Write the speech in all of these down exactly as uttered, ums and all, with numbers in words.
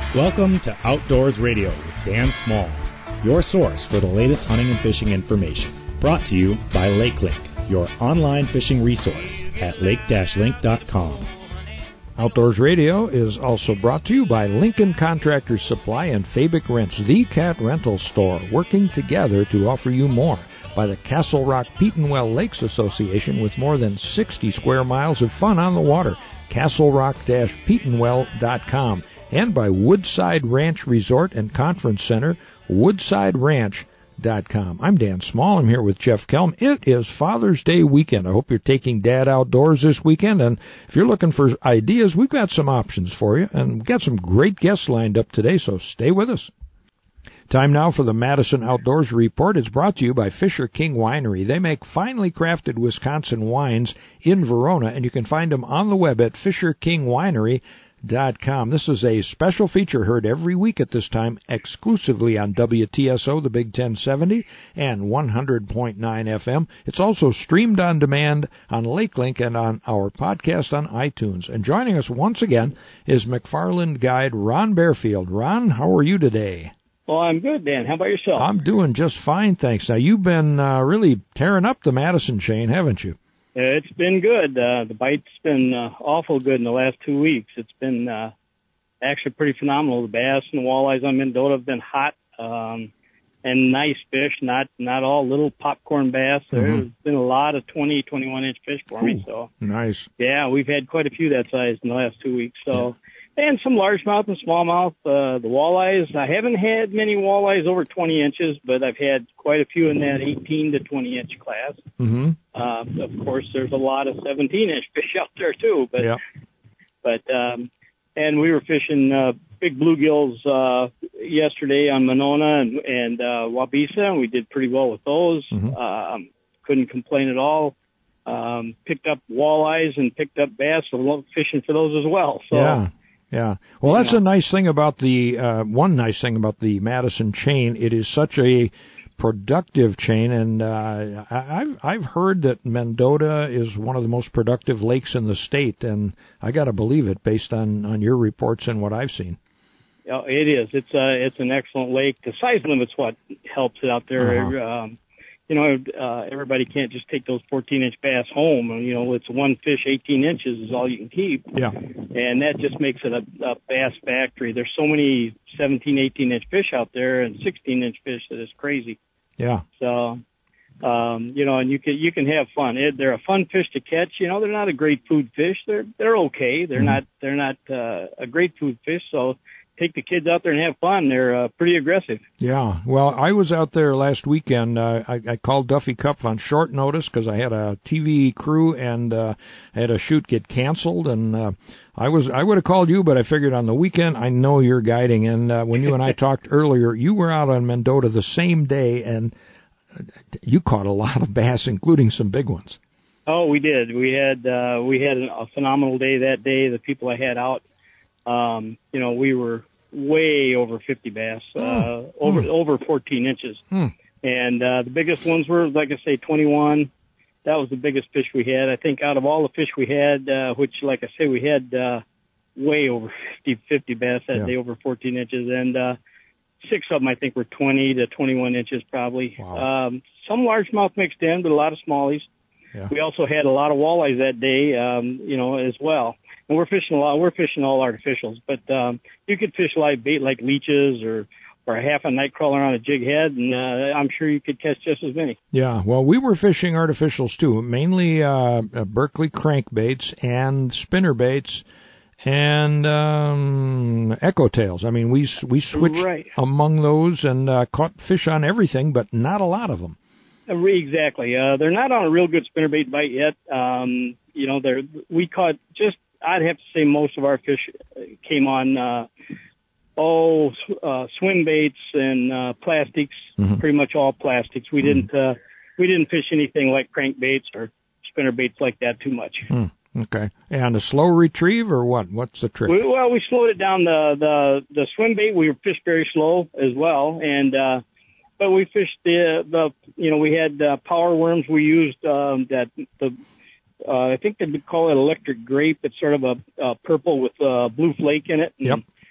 Welcome to Outdoors Radio with Dan Small, your source for the latest hunting and fishing information. Brought to you by LakeLink, your online fishing resource at lake dash link dot com. Outdoors Radio is also brought to you by Lincoln Contractors Supply and Fabic Rents, the cat rental store, working together to offer you more. By the Castle Rock Petenwell Lakes Association with more than sixty square miles of fun on the water, castle rock dash petenwell dot com. And by Woodside Ranch Resort and Conference Center, woodside ranch dot com. I'm Dan Small. I'm here with Jeff Kelm. It is Father's Day weekend. I hope you're taking Dad outdoors this weekend. And if you're looking for ideas, we've got some options for you. And we've got some great guests lined up today, so stay with us. Time now for the Madison Outdoors Report. It's brought to you by Fisher King Winery. They make finely crafted Wisconsin wines in Verona, and you can find them on the web at fisher king winery dot com. This is a special feature heard every week at this time, exclusively on W T S O, the Big ten seventy, and one hundred point nine F M. It's also streamed on demand on LakeLink and on our podcast on iTunes. And joining us once again is McFarland guide Ron Barefield. Ron, how are you today? Well, I'm good, Dan. How about yourself? I'm doing just fine, thanks. Now, you've been uh, really tearing up the Madison chain, haven't you? It's been good. Uh, the bite's been uh, awful good in the last two weeks. It's been uh, actually pretty phenomenal. The bass and the walleyes on Mendota have been hot um, and nice fish, not not all little popcorn bass. Mm-hmm. There's been a lot of twenty, twenty-one inch fish for Ooh, me. So nice. Yeah, we've had quite a few that size in the last two weeks. So. Yeah. And some largemouth and smallmouth. Uh, the walleyes, I haven't had many walleyes over twenty inches, but I've had quite a few in that eighteen to twenty inch class. Mm-hmm. Uh, of course, there's a lot of seventeen inch fish out there too. But, yeah. but um, and we were fishing uh, big bluegills uh, yesterday on Monona and, and uh, Wabisa, and we did pretty well with those. Mm-hmm. Um, couldn't complain at all. Um, picked up walleyes and picked up bass, so fishing for those as well. So. Yeah. Yeah. Well, that's a nice thing about the, uh, one nice thing about the Madison chain. It is such a productive chain, and uh, I've, I've heard that Mendota is one of the most productive lakes in the state, and I got to believe it based on, on your reports and what I've seen. Oh, it is. It's uh, it's an excellent lake. The size limit's what helps it out there. Uh-huh. Um, you know, uh, everybody can't just take those fourteen inch bass home. You know, it's one fish, eighteen inches is all you can keep. Yeah. And that just makes it a, a bass factory. There's so many seventeen, eighteen inch fish out there and sixteen inch fish that it's crazy. Yeah. So, um, you know, and you can, you can have fun. It, they're a fun fish to catch. You know, they're not a great food fish. They're, they're okay. They're mm-hmm. not, they're not, uh, a great food fish. So, take the kids out there and have fun. They're uh, pretty aggressive. Yeah. Well, I was out there last weekend. Uh, I, I called Duffy Cup on short notice because I had a T V crew and uh, I had a shoot get canceled. And uh, I was I would have called you, but I figured on the weekend I know you're guiding. And uh, when you and I talked earlier, you were out on Mendota the same day, and you caught a lot of bass, including some big ones. Oh, we did. We had uh, we had a phenomenal day that day. The people I had out, um, you know, we were way over fifty bass, uh, mm. over, mm. over fourteen inches. Mm. And, uh, the biggest ones were, like I say, twenty-one. That was the biggest fish we had. I think out of all the fish we had, uh, which, like I say, we had, uh, way over fifty, fifty bass that yeah. day, over fourteen inches. And, uh, six of them, I think, were twenty to twenty-one inches probably. Wow. Um, some largemouth mixed in, but a lot of smallies. Yeah. We also had a lot of walleyes that day, um, you know, as well. And we're fishing a lot. We're fishing all artificials, but um, you could fish live bait like leeches or or a half a night crawler on a jig head, and uh, I'm sure you could catch just as many. Yeah, well, we were fishing artificials too, mainly uh, Berkeley crankbaits and spinnerbaits and um, echo tails. I mean, we we switched right. among those and uh, caught fish on everything, but not a lot of them. Exactly. Uh, they're not on a real good spinnerbait bite yet. Um, you know, they're we caught just. I'd have to say most of our fish came on, uh, oh, uh, swim baits and, uh, plastics, mm-hmm. pretty much all plastics. We mm-hmm. didn't, uh, we didn't fish anything like crankbaits or spinner baits like that too much. Mm, okay. And a slow retrieve or what? What's the trick? We, well, we slowed it down. The, the, the swim bait, we fished very slow as well. And, uh, but we fished the, the, you know, we had, uh, power worms. We used, um, that, the, Uh, I think they call it electric grape. It's sort of a, a purple with uh, blue flake in it. And yep.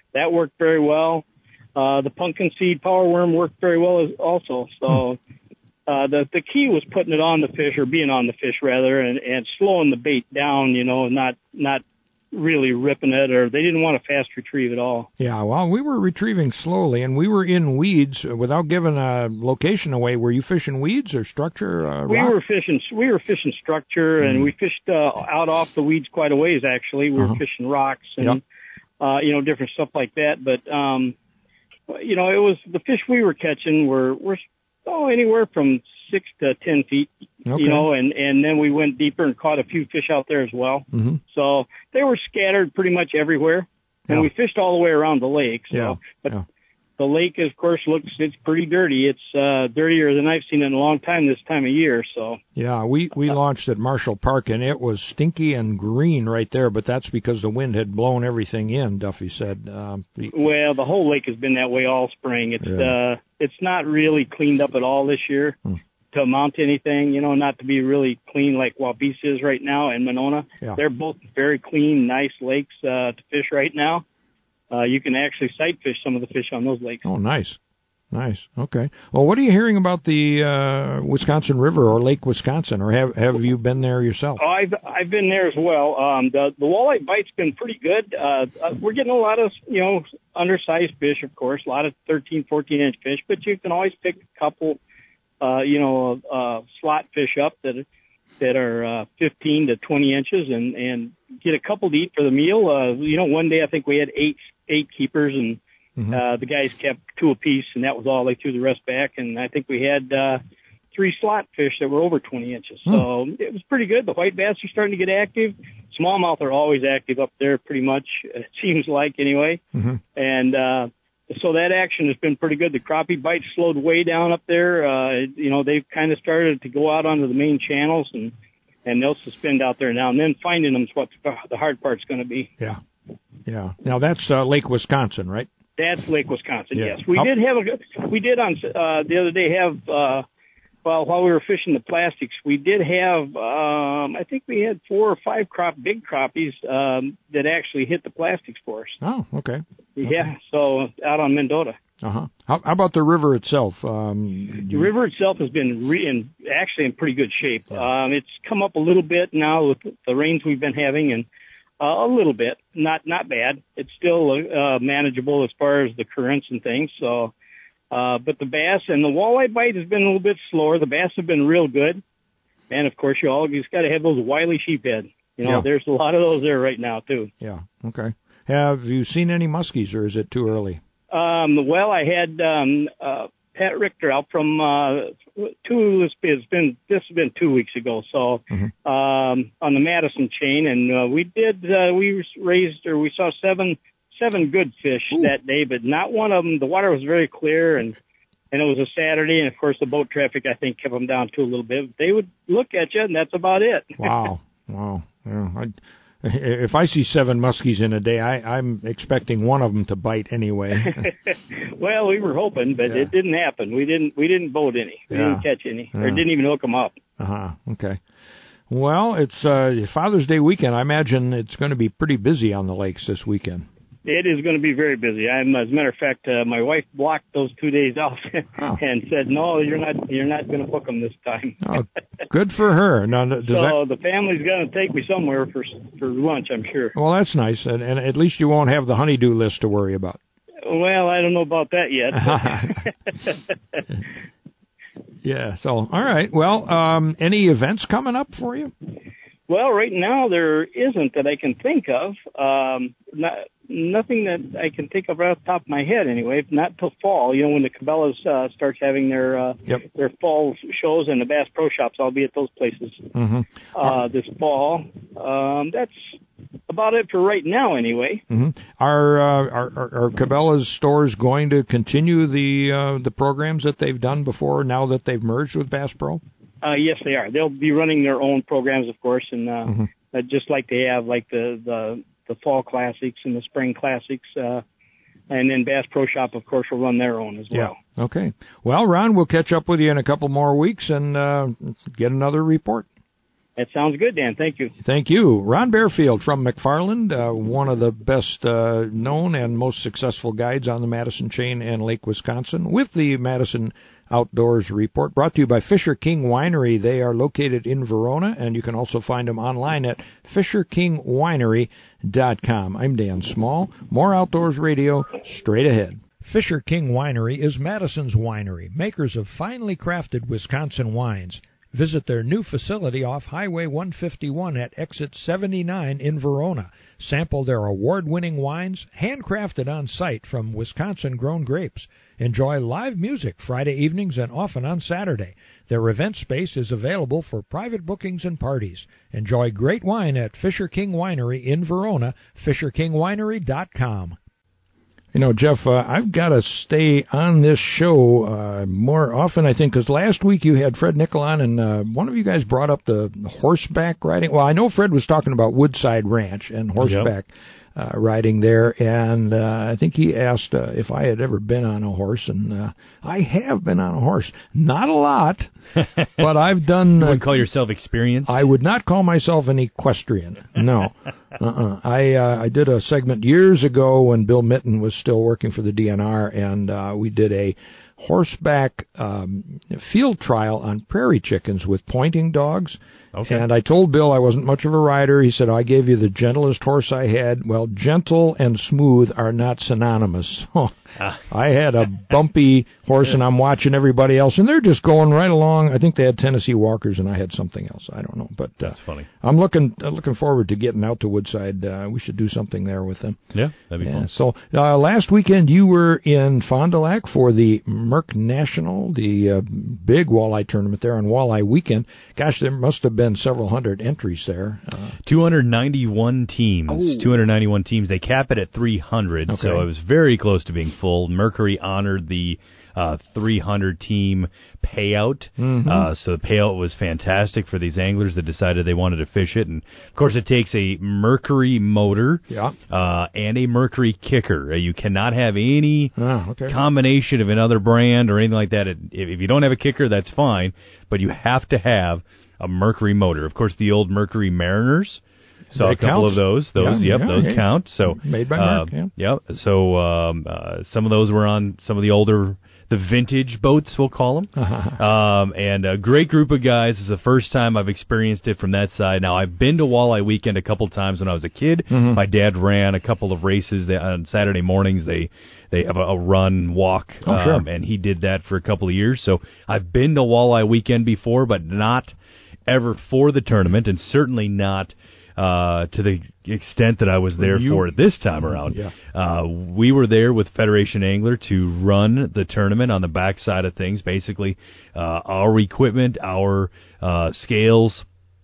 that worked very well. Uh, the pumpkin seed power worm worked very well as also. So uh, the the key was putting it on the fish, or being on the fish rather, and, and slowing the bait down. You know, not not really ripping it, or they didn't want a fast retrieve at all. Yeah, well, we were retrieving slowly, and we were in weeds without giving a location away. Were you fishing weeds or structure? Uh, we rock? were fishing. We were fishing structure, mm. and we fished uh, out off the weeds quite a ways. Actually, we uh-huh. were fishing rocks and yep. uh, you know, different stuff like that. But um, you know, it was the fish we were catching were were oh anywhere from six to ten feet. Okay. You know, and, and then we went deeper and caught a few fish out there as well. Mm-hmm. So they were scattered pretty much everywhere, and yeah. we fished all the way around the lake. So, yeah. but yeah. the lake, of course, looks it's pretty dirty. It's uh, dirtier than I've seen in a long time this time of year. So yeah, we we launched at Marshall Park, and it was stinky and green right there. But that's because the wind had blown everything in. Duffy said. Um, well, the whole lake has been that way all spring. It's yeah. uh, it's not really cleaned up at all this year. Hmm. To amount to anything, you know, not to be really clean like Waubese is right now and Monona. Yeah. They're both very clean, nice lakes uh, to fish right now. Uh, you can actually sight fish some of the fish on those lakes. Oh, nice. Nice. Okay. Well, what are you hearing about the uh, Wisconsin River or Lake Wisconsin, or have have you been there yourself? Oh, I've I've been there as well. Um, the the walleye bite's been pretty good. Uh, we're getting a lot of, you know, undersized fish, of course, a lot of thirteen, fourteen inch fish, but you can always pick a couple. Uh, you know, uh, slot fish up that that are uh, fifteen to twenty inches, and, and get a couple to eat for the meal. Uh, you know, one day I think we had eight eight keepers, and mm-hmm. uh, the guys kept two apiece, and that was all. They threw the rest back, and I think we had uh, three slot fish that were over twenty inches. So mm. it was pretty good. The white bass are starting to get active. Smallmouth are always active up there, pretty much. It seems like anyway, mm-hmm. and. Uh, So that action has been pretty good. The crappie bite slowed way down up there. Uh, you know, they've kind of started to go out onto the main channels, and, and they'll suspend out there now. And then finding them is what the hard part's going to be. Yeah. Yeah. Now that's uh, Lake Wisconsin, right? That's Lake Wisconsin, yeah. yes. We How- did have a, we did on, uh, the other day have, uh, well, while we were fishing the plastics, we did have, um, I think we had four or five crop, big crappies, um, that actually hit the plastics for us. Oh, okay. Yeah, okay. so out on Mendota. Uh-huh. How, how about the river itself? Um, the river itself has been re- in, actually in pretty good shape. Yeah. Um, it's come up a little bit now with the rains we've been having, and uh, a little bit, not not bad. It's still uh, manageable as far as the currents and things, so... Uh, but the bass and the walleye bite has been a little bit slower. The bass have been real good. And, of course, you all just got to have those wily sheephead. You know, yeah. There's a lot of those there right now, too. Yeah, okay. Have you seen any muskies, or is it too early? Um, well, I had um, uh, Pat Richter out from uh, two, it's been, this has been two weeks ago, so mm-hmm. um, on the Madison chain. And uh, we did, uh, we raised, or we saw seven seven good fish Ooh. That day, but not one of them. The water was very clear, and and it was a Saturday, and of course the boat traffic, I think, kept them down too a little bit. They would look at you, and that's about it. Wow, wow. Yeah, I, if I see seven muskies in a day, I, I'm expecting one of them to bite anyway. Well, we were hoping, but yeah. it didn't happen. We didn't we didn't boat any. We yeah. didn't catch any, yeah. or didn't even hook them up. Uh huh. Okay. Well, it's uh, Father's Day weekend. I imagine it's going to be pretty busy on the lakes this weekend. It is going to be very busy. I'm, as a matter of fact, uh, my wife blocked those two days off oh. and said, "No, you're not. You're not going to book them this time." Oh, good for her. Now, does so that... the family's going to take me somewhere for for lunch, I'm sure. Well, that's nice, and, and at least you won't have the honeydew list to worry about. Well, I don't know about that yet. Yeah. So, all right. Well, um, any events coming up for you? Well, right now there isn't that I can think of. Um, not, nothing that I can think of right off the top of my head, anyway. Not till fall. You know, when the Cabela's uh, starts having their uh, yep. their fall shows and the Bass Pro Shops, I'll be at those places mm-hmm. uh, this fall. Um, that's about it for right now, anyway. Mm-hmm. Are, uh, are are are Cabela's stores going to continue the uh, the programs that they've done before? Now that they've merged with Bass Pro? Uh, yes, they are. They'll be running their own programs, of course, and uh, mm-hmm. uh, just like they have, like the, the the fall classics and the spring classics, uh, and then Bass Pro Shop, of course, will run their own as well. Yeah. Okay. Well, Ron, we'll catch up with you in a couple more weeks and uh, get another report. That sounds good, Dan. Thank you. Thank you. Ron Bearfield from McFarland, uh, one of the best uh, known and most successful guides on the Madison chain and Lake Wisconsin, with the Madison Outdoors Report, brought to you by Fisher King Winery. They are located in Verona, and you can also find them online at fisher king winery dot com. I'm Dan Small. More Outdoors Radio straight ahead. Fisher King Winery is Madison's winery, makers of finely crafted Wisconsin wines. Visit their new facility off Highway one fifty-one at exit seventy-nine in Verona. Sample their award-winning wines, handcrafted on site from Wisconsin-grown grapes. Enjoy live music Friday evenings and often on Saturday. Their event space is available for private bookings and parties. Enjoy great wine at Fisher King Winery in Verona, fisher king winery dot com. You know, Jeff, uh, I've got to stay on this show uh, more often, I think, because last week you had Fred Nickel on, and uh, one of you guys brought up the horseback riding. Well, I know Fred was talking about Woodside Ranch and horseback yep. uh, riding there, and uh, I think he asked uh, if I had ever been on a horse, and uh, I have been on a horse. Not a lot, but I've done... You uh, would call yourself experienced? I would not call myself an equestrian, no. Uh-uh. I uh, I did a segment years ago when Bill Mitten was still working for the D N R, and uh, we did a horseback um, field trial on prairie chickens with pointing dogs. Okay. And I told Bill I wasn't much of a rider. He said, I gave you the gentlest horse I had. Well, gentle and smooth are not synonymous. I had a bumpy horse, and I'm watching everybody else, and they're just going right along. I think they had Tennessee Walkers, and I had something else. I don't know. But uh, that's funny. I'm looking uh, looking forward to getting out to Woodside. Uh, we should do something there with them. Yeah, that'd be yeah, fun. So uh, last weekend you were in Fond du Lac for the Merck National, the uh, big walleye tournament there on Walleye Weekend. Gosh, there must have been several hundred entries there. Uh, two hundred ninety-one teams. Oh. two hundred ninety-one teams. They cap it at three hundred, okay. so it was very close to being full. Mercury honored the uh, three hundred team payout. Mm-hmm. Uh, so the payout was fantastic for these anglers that decided they wanted to fish it. And, of course, it takes a Mercury motor yeah. uh, and a Mercury kicker. Uh, you cannot have any ah, okay. combination of another brand or anything like that. It, if, if you don't have a kicker, that's fine, but you have to have a Mercury motor. Of course, the old Mercury Mariners. Saw They a couple count. of those. Those, yeah, yep, yeah, those yeah. count. So made by uh, Merck, yeah. Yep. So um, uh, some of those were on some of the older, the vintage boats, we'll call them. um, and a great group of guys. This is the first time I've experienced it from that side. Now, I've been to Walleye Weekend a couple times when I was a kid. Mm-hmm. My dad ran a couple of races they, on Saturday mornings. They they have a, a run, walk, oh, um, sure. and he did that for a couple of years. So I've been to Walleye Weekend before, but not ever for the tournament, and certainly not uh, to the extent that I was there you, for it this time around. Yeah. Uh, we were there with Federation Angler to run the tournament on the back side of things, basically uh, our equipment, our uh, scales,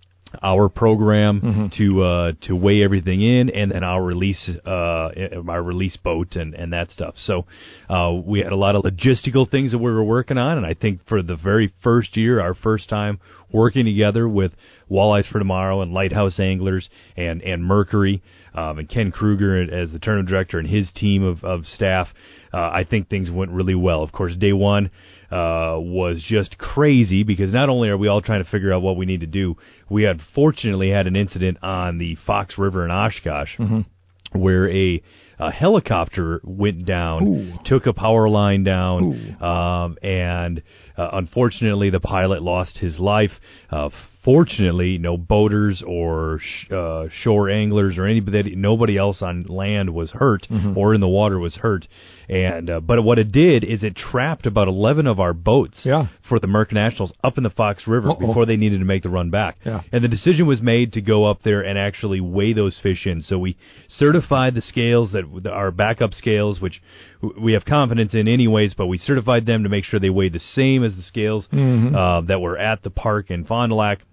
our program mm-hmm. to uh, to weigh everything in, and then our release uh, our release boat and, and that stuff. So uh, we had a lot of logistical things that we were working on, and I think for the very first year, our first time working together with Walleyes for Tomorrow and Lighthouse Anglers and, and Mercury um, and Ken Kruger as the tournament director and his team of, of staff, uh, I think things went really well. Of course, day one uh, was just crazy because not only are we all trying to figure out what we need to do, we had fortunately had an incident on the Fox River in Oshkosh mm-hmm. where a A helicopter went down, Ooh. took a power line down, um, and uh, unfortunately the pilot lost his life. Uh, fortunately, no boaters or sh- uh, shore anglers or anybody, nobody else on land was hurt mm-hmm. or in the water was hurt. And uh, but what it did is it trapped about eleven of our boats yeah. for the Merck Nationals up in the Fox River Uh-oh. before they needed to make the run back. Yeah. And the decision was made to go up there and actually weigh those fish in. So we certified the scales, that our backup scales, which we have confidence in anyways, but we certified them to make sure they weighed the same as the scales mm-hmm. uh, that were at the park in Fond du Lac,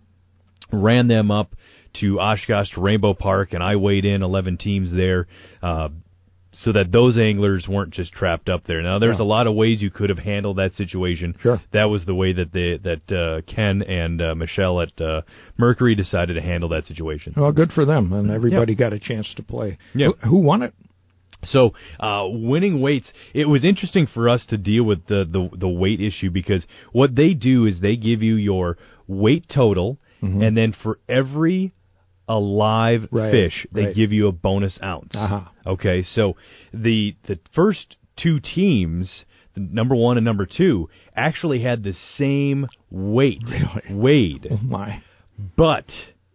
ran them up to Oshkosh to Rainbow Park, and I weighed in eleven teams there, uh, so that those anglers weren't just trapped up there. Now, there's yeah. a lot of ways you could have handled that situation. Sure. That was the way that they, that uh, Ken and uh, Michelle at uh, Mercury decided to handle that situation. Well, good for them, and everybody Yep. got a chance to play. Yep. Who, who won it? So, uh, winning weights, it was interesting for us to deal with the, the, the weight issue because what they do is they give you your weight total Mm-hmm. and then for every alive right, fish, they right. give you a bonus ounce. Uh-huh. Okay, so the the first two teams, number one and number two, actually had the same weight Really? weighed, Oh, my. but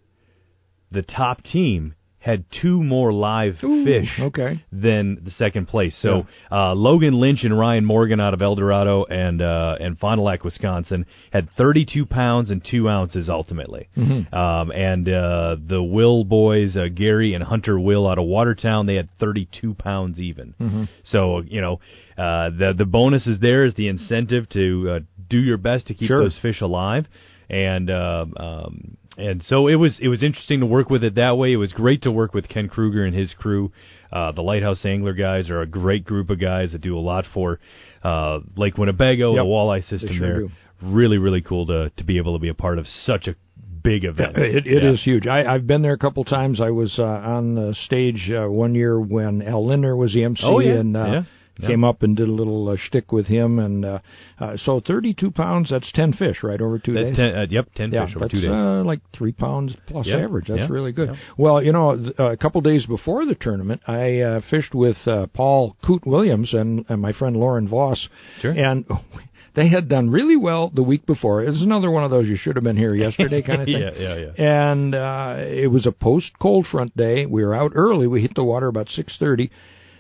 the top team had two more live Ooh, fish okay. than the second place. So uh, Logan Lynch and Ryan Morgan out of El Dorado and uh, and Fond du Lac, Wisconsin, had thirty-two pounds and two ounces ultimately. Mm-hmm. Um, and uh, the Will boys, uh, Gary and Hunter Will out of Watertown, they had thirty-two pounds even. Mm-hmm. So, you know, uh, the the bonus is there is the incentive to uh, do your best to keep Sure. those fish alive. And uh, um, and so it was it was interesting to work with it that way. It was great to work with Ken Kruger and his crew. Uh, the Lighthouse Angler guys are a great group of guys that do a lot for uh, Lake Winnebago, Yep. the walleye system They sure there. do. Really, really cool to to be able to be a part of such a big event. Yeah, it it Yeah. is huge. I, I've been there a couple times. I was uh, on the stage uh, one year when Al Lindner was the M C, Oh, yeah. and uh, Yeah. Yeah. came up and did a little uh, shtick with him. And uh, uh, so thirty-two pounds, that's ten fish, right, over two That's days? ten, uh, yep, ten yeah, fish over that's, two days. Uh, like three pounds plus Yep. average. That's Yeah. really good. Yeah. Well, you know, th- uh, a couple days before the tournament, I uh, fished with uh, Paul Coot Williams and, and my friend Lauren Voss. Sure. And they had done really well the week before. It was another one of those you should have been here yesterday kind of thing. yeah, yeah, yeah. And uh, it was a post-cold front day. We were out early. We hit the water about six thirty,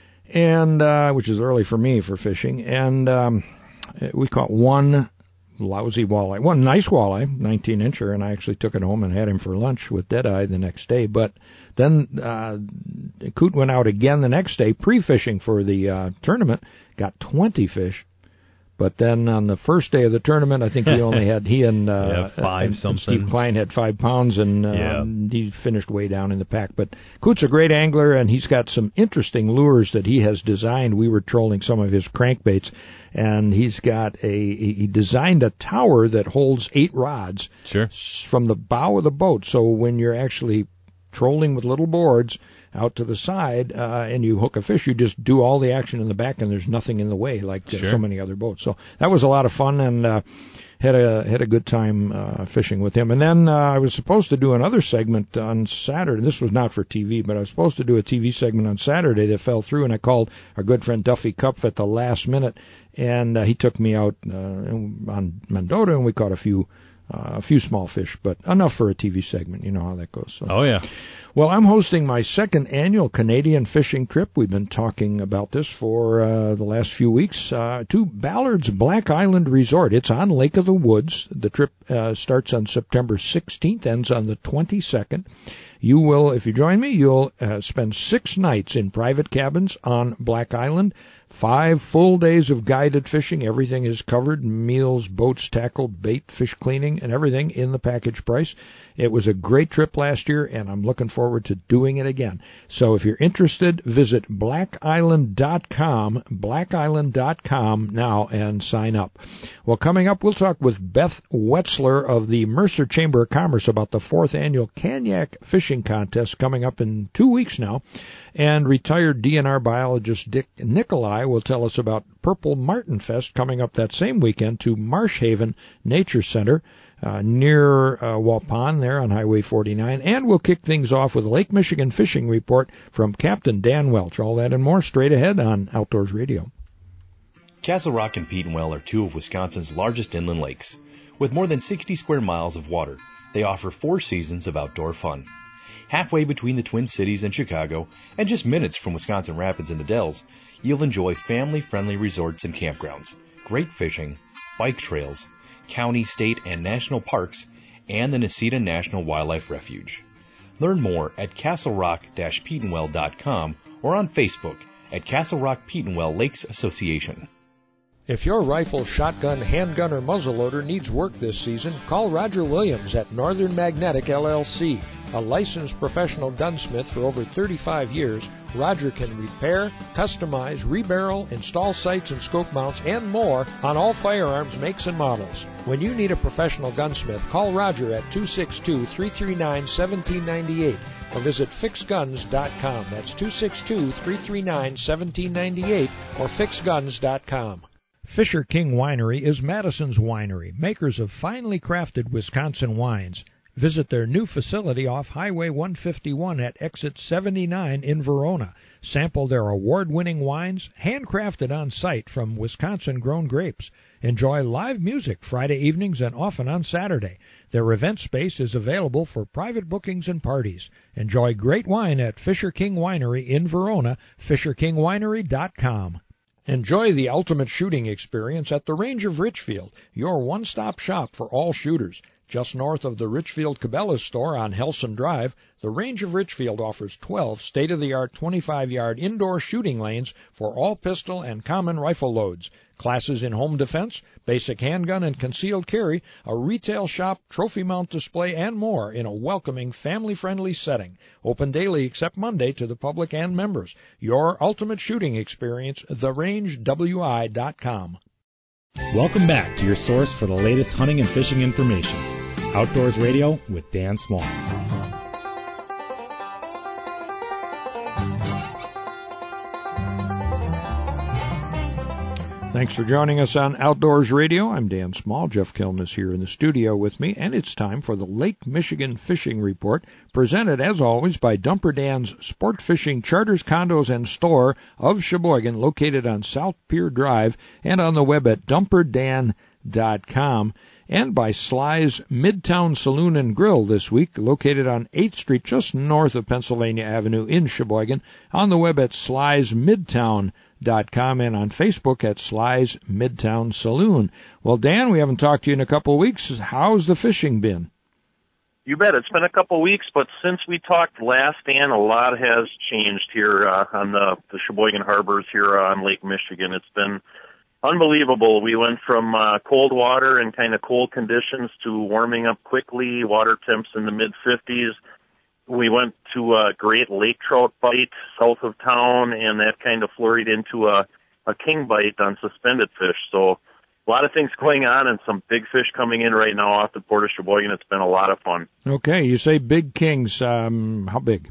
and uh, which is early for me for fishing. And um, we caught one lousy walleye, one nice walleye, nineteen-incher, and I actually took it home and had him for lunch with Deadeye the next day. But then uh, Coot went out again the next day, pre-fishing for the uh, tournament, got twenty fish. But then on the first day of the tournament, I think he only had, he and, uh, Yeah, five and, and something. Steve Klein had five pounds, and uh, Yeah. he finished way down in the pack. But Coot's a great angler, and he's got some interesting lures that he has designed. We were trolling some of his crankbaits, and he's got a, he designed a tower that holds eight rods Sure. from the bow of the boat. So when you're actually trolling with little boards out to the side uh, and you hook a fish, you just do all the action in the back and there's nothing in the way like uh, Sure. so many other boats. So that was a lot of fun, and uh, had a had a good time uh, fishing with him. And then uh, I was supposed to do another segment on Saturday. This was not for T V, but I was supposed to do a T V segment on Saturday that fell through, and I called our good friend Duffy Kupf at the last minute, and uh, he took me out uh, on Mendota, and we caught a few Uh, a few small fish, but enough for a T V segment. You know how that goes. So. Oh, yeah. Well, I'm hosting my second annual Canadian fishing trip. We've been talking about this for uh, the last few weeks uh, to Ballard's Black Island Resort. It's on Lake of the Woods. The trip uh, starts on September sixteenth, ends on the twenty-second. You will, if you join me, you'll uh, spend six nights in private cabins on Black Island. Five full days of guided fishing. Everything is covered. Meals, boats, tackle, bait, fish cleaning, and everything in the package price. It was a great trip last year, and I'm looking forward to doing it again. So if you're interested, visit black island dot com, black island dot com now, and sign up. Well, coming up, we'll talk with Beth Wetzler of the Mercer Chamber of Commerce about the fourth annual Cognac Fishing Contest coming up in two weeks now. And retired D N R biologist Dick Nicolai will tell us about Purple Martin Fest coming up that same weekend to Marsh Haven Nature Center uh, near uh, Waupun there on Highway forty-nine. And we'll kick things off with a Lake Michigan fishing report from Captain Dan Welch. All that and more straight ahead on Outdoors Radio. Castle Rock and Petenwell are two of Wisconsin's largest inland lakes. With more than sixty square miles of water, they offer four seasons of outdoor fun. Halfway between the Twin Cities and Chicago, and just minutes from Wisconsin Rapids and the Dells, you'll enjoy family-friendly resorts and campgrounds, great fishing, bike trails, county, state, and national parks, and the Necedah National Wildlife Refuge. Learn more at castle rock dash petenwell dot com or on Facebook at Castle Rock Petenwell Lakes Association. If your rifle, shotgun, handgun, or muzzleloader needs work this season, call Roger Williams at Northern Magnetic L L C. A licensed professional gunsmith for over thirty-five years, Roger can repair, customize, rebarrel, install sights and scope mounts, and more on all firearms makes and models. When you need a professional gunsmith, call Roger at two six two, three three nine, one seven nine eight or visit fix guns dot com. That's two six two, three three nine, one seven nine eight or fix guns dot com. Fisher King Winery is Madison's winery, makers of finely crafted Wisconsin wines. Visit their new facility off Highway one fifty-one at exit seventy-nine in Verona. Sample their award-winning wines, handcrafted on site from Wisconsin-grown grapes. Enjoy live music Friday evenings and often on Saturday. Their event space is available for private bookings and parties. Enjoy great wine at Fisher King Winery in Verona, fisher king winery dot com. Enjoy the ultimate shooting experience at the Range of Richfield, your one-stop shop for all shooters. Just north of the Richfield Cabela's store on Helson Drive, the Range of Richfield offers twelve state-of-the-art twenty-five-yard indoor shooting lanes for all pistol and common rifle loads, classes in home defense, basic handgun and concealed carry, a retail shop, trophy mount display, and more in a welcoming, family-friendly setting. Open daily except Monday to the public and members. Your ultimate shooting experience, the range w i dot com. Welcome back to your source for the latest hunting and fishing information. Outdoors Radio with Dan Small. Thanks for joining us on Outdoors Radio. I'm Dan Small. Jeff Kelm is here in the studio with me, and it's time for the Lake Michigan Fishing Report, presented, as always, by Dumper Dan's Sport Fishing Charters, Condos, and Store of Sheboygan, located on South Pier Drive and on the web at dumper dan dot com, and by Sly's Midtown Saloon and Grill this week, located on eighth Street, just north of Pennsylvania Avenue in Sheboygan, on the web at slys midtown dot com and on Facebook at Sly's Midtown Saloon. Well, Dan, we haven't talked to you in a couple of weeks. How's the fishing been? You bet. It's been a couple of weeks, but since we talked last, Dan, a lot has changed here uh, on the, the Sheboygan harbors here on Lake Michigan. It's been unbelievable. We went from uh, cold water and kind of cold conditions to warming up quickly, water temps in the mid-fifties. We went to a great lake trout bite south of town, and that kind of flurried into a, a king bite on suspended fish. So a lot of things going on and some big fish coming in right now off the Port of Sheboygan. It's been a lot of fun. Okay, you say big kings. Um, how big?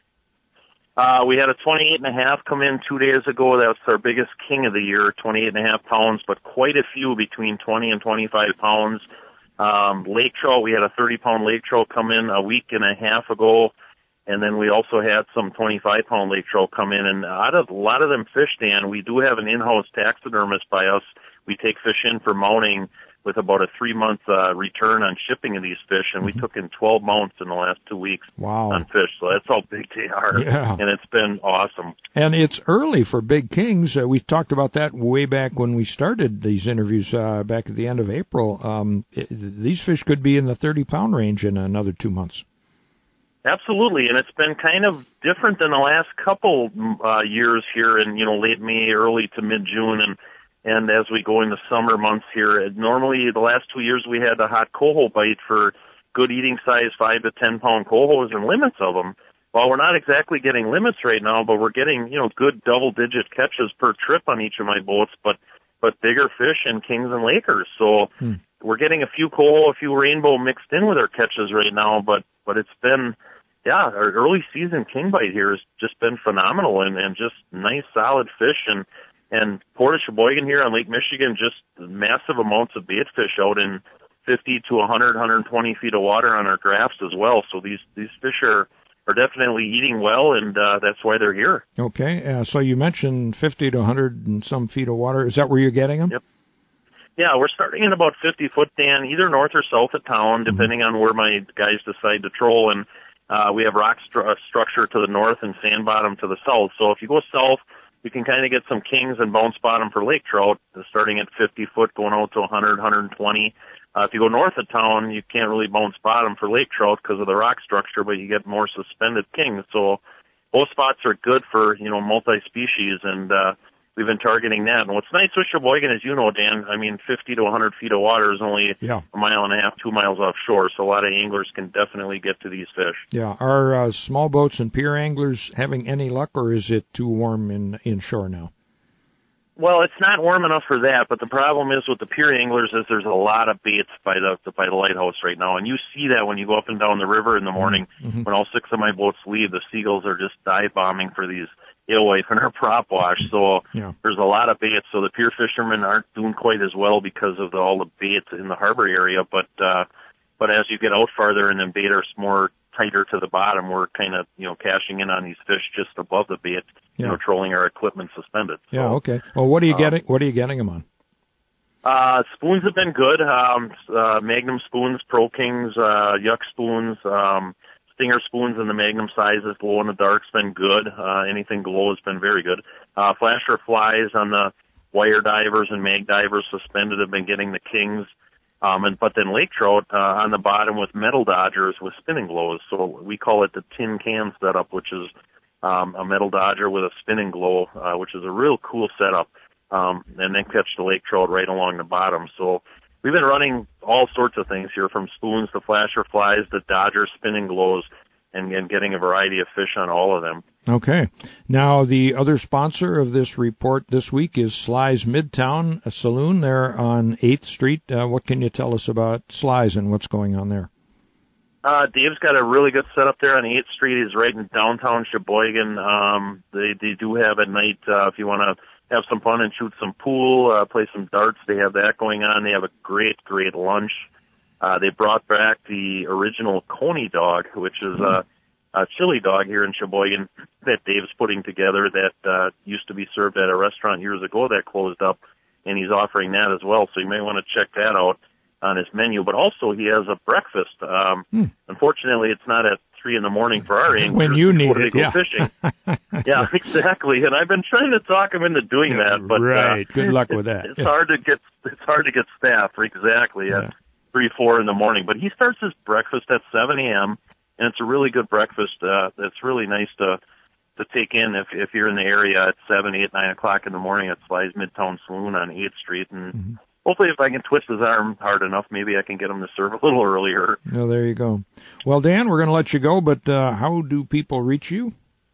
Uh, we had a twenty-eight and a half come in two days ago. That was our biggest king of the year, twenty-eight and a half pounds, but quite a few between twenty and twenty-five pounds. Um, lake trout, we had a thirty pound lake trout come in a week and a half ago. And then we also had some twenty-five pound lake trout come in. And out of a lot of them fish, Dan, we do have an in-house taxidermist by us. We take fish in for mounting with about a three-month uh, return on shipping of these fish, and we mm-hmm. took in twelve mounts in the last two weeks wow. on fish. So that's how big they are, yeah. and it's been awesome. And it's early for big kings. Uh, we talked about that way back when we started these interviews uh, back at the end of April. Um, it, these fish could be in the thirty pound range in another two months. Absolutely, and it's been kind of different than the last couple uh, years here in, you know, late May, early to mid-June, and And as we go into summer months here, normally the last two years we had a hot coho bite for good eating size five to ten pound cohos and limits of them. Well, we're not exactly getting limits right now, but we're getting, you know, good double digit catches per trip on each of my boats, but, but bigger fish and kings and lakers. So hmm. we're getting a few coho, a few rainbow mixed in with our catches right now, but, but it's been, yeah, our early season king bite here has just been phenomenal and, and just nice solid fish. And, And Port of Sheboygan here on Lake Michigan, just massive amounts of bait fish out in fifty to one hundred, one hundred twenty feet of water on our graphs as well. So these, these fish are, are definitely eating well, and uh, that's why they're here. Okay, uh, so you mentioned fifty to one hundred and some feet of water. Is that where you're getting them? Yep. Yeah, we're starting at about fifty foot, Dan, either north or south of town, depending mm-hmm. on where my guys decide to troll. And uh, we have rock stru- structure to the north and sand bottom to the south. So if you go south, you can kind of get some kings and bounce bottom for lake trout, starting at fifty foot, going out to one hundred, one hundred twenty. Uh, if you go north of town, you can't really bounce bottom for lake trout because of the rock structure, but you get more suspended kings. So both spots are good for, you know, multi-species, and uh, we've been targeting that. And what's nice with Sheboygan, as you know, Dan, I mean, fifty to one hundred feet of water is only yeah. a mile and a half, two miles offshore, so a lot of anglers can definitely get to these fish. Yeah. Are uh, small boats and pier anglers having any luck, or is it too warm in inshore now? Well, it's not warm enough for that, but the problem is with the pier anglers is there's a lot of baits by the by the lighthouse right now, and you see that when you go up and down the river in the morning. Mm-hmm. When all six of my boats leave, the seagulls are just dive bombing for these alewife and our prop wash. So yeah. there's a lot of baits. So the pier fishermen aren't doing quite as well because of the, all the baits in the harbor area, but uh, but as you get out farther and then bait are more tighter to the bottom, we're kind of, you know, cashing in on these fish just above the bait, yeah. you know, trolling our equipment suspended. So, yeah, okay. Well, what are you um, getting? What are you getting them on? Uh, spoons have been good. Um, uh, Magnum spoons, Pro Kings, uh, Yuck spoons, um, Stinger spoons in the Magnum sizes, glow in the dark's been good. Uh, anything glow has been very good. Uh, flasher flies on the wire divers and mag divers suspended have been getting the Kings. Um, and, but then lake trout, uh, on the bottom with metal dodgers with spinning glows. So we call it the tin can setup, which is, um, a metal dodger with a spinning glow, uh, which is a real cool setup. Um, and then catch the lake trout right along the bottom. So we've been running all sorts of things here, from spoons to flasher flies to dodger spinning glows, and, and getting a variety of fish on all of them. Okay. Now, the other sponsor of this report this week is Sly's Midtown a Saloon there on eighth Street. Uh, what can you tell us about Sly's and what's going on there? Uh, Dave's got a really good setup there on eighth Street. He's right in downtown Sheboygan. Um, they, they do have at night, uh, if you want to have some fun and shoot some pool, uh, play some darts, they have that going on. They have a great, great lunch. Uh, they brought back the original Coney dog, which is a, a chili dog here in Sheboygan that Dave's putting together that uh, used to be served at a restaurant years ago that closed up, and he's offering that as well. So you may want to check that out on his menu. But also he has a breakfast. Um, hmm. Unfortunately, it's not at three in the morning for our anglers when you need before it, they go yeah. fishing. Yeah, exactly. And I've been trying to talk him into doing yeah, that, but right. Uh, good luck with that. It's hard to get. It's hard to get staff exactly yeah. at three, four in the morning. But he starts his breakfast at seven a.m. and it's a really good breakfast. Uh, it's really nice to to take in if if you're in the area at seven, eight, nine o'clock in the morning at Sly's Midtown Saloon on eighth Street. And mm-hmm. hopefully, if I can twist his arm hard enough, maybe I can get him to serve a little earlier. Oh, there you go. Well, Dan, we're going to let you go, but uh, how do people reach you?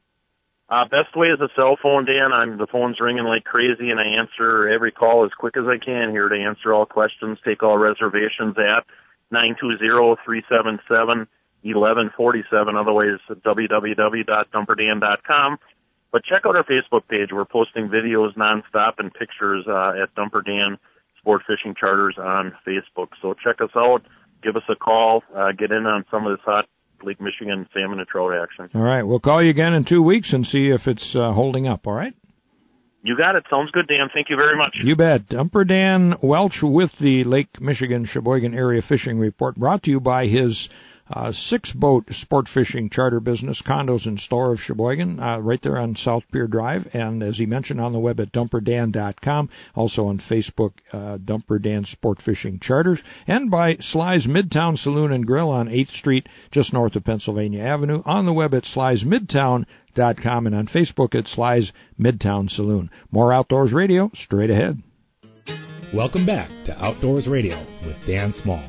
Uh, best way is a cell phone, Dan. I'm the phone's ringing like crazy, and I answer every call as quick as I can here to answer all questions, take all reservations at nine two zero, three seven seven, one one four seven. Otherwise, w w w dot dumper dan dot com. But check out our Facebook page. We're posting videos nonstop and pictures uh, at Dumper Dan Sport Fishing Charters on Facebook. So check us out. Give us a call. Uh, get in on some of this hot Lake Michigan salmon and trout action. All right. We'll call you again in two weeks and see if it's uh, holding up. All right? You got it. Sounds good, Dan. Thank you very much. You bet. Dumper Dan Welch with the Lake Michigan Sheboygan Area Fishing Report, brought to you by his uh, six-boat sport fishing charter business, Condos and Store of Sheboygan, uh, right there on South Pier Drive. And as he mentioned, on the web at dumper dan dot com, also on Facebook, uh, Dumper Dan Sport Fishing Charters, and by Sly's Midtown Saloon and Grill on eighth Street, just north of Pennsylvania Avenue, on the web at slys midtown dot com, and on Facebook at Sly's Midtown Saloon. More Outdoors Radio straight ahead. Welcome back to Outdoors Radio with Dan Small.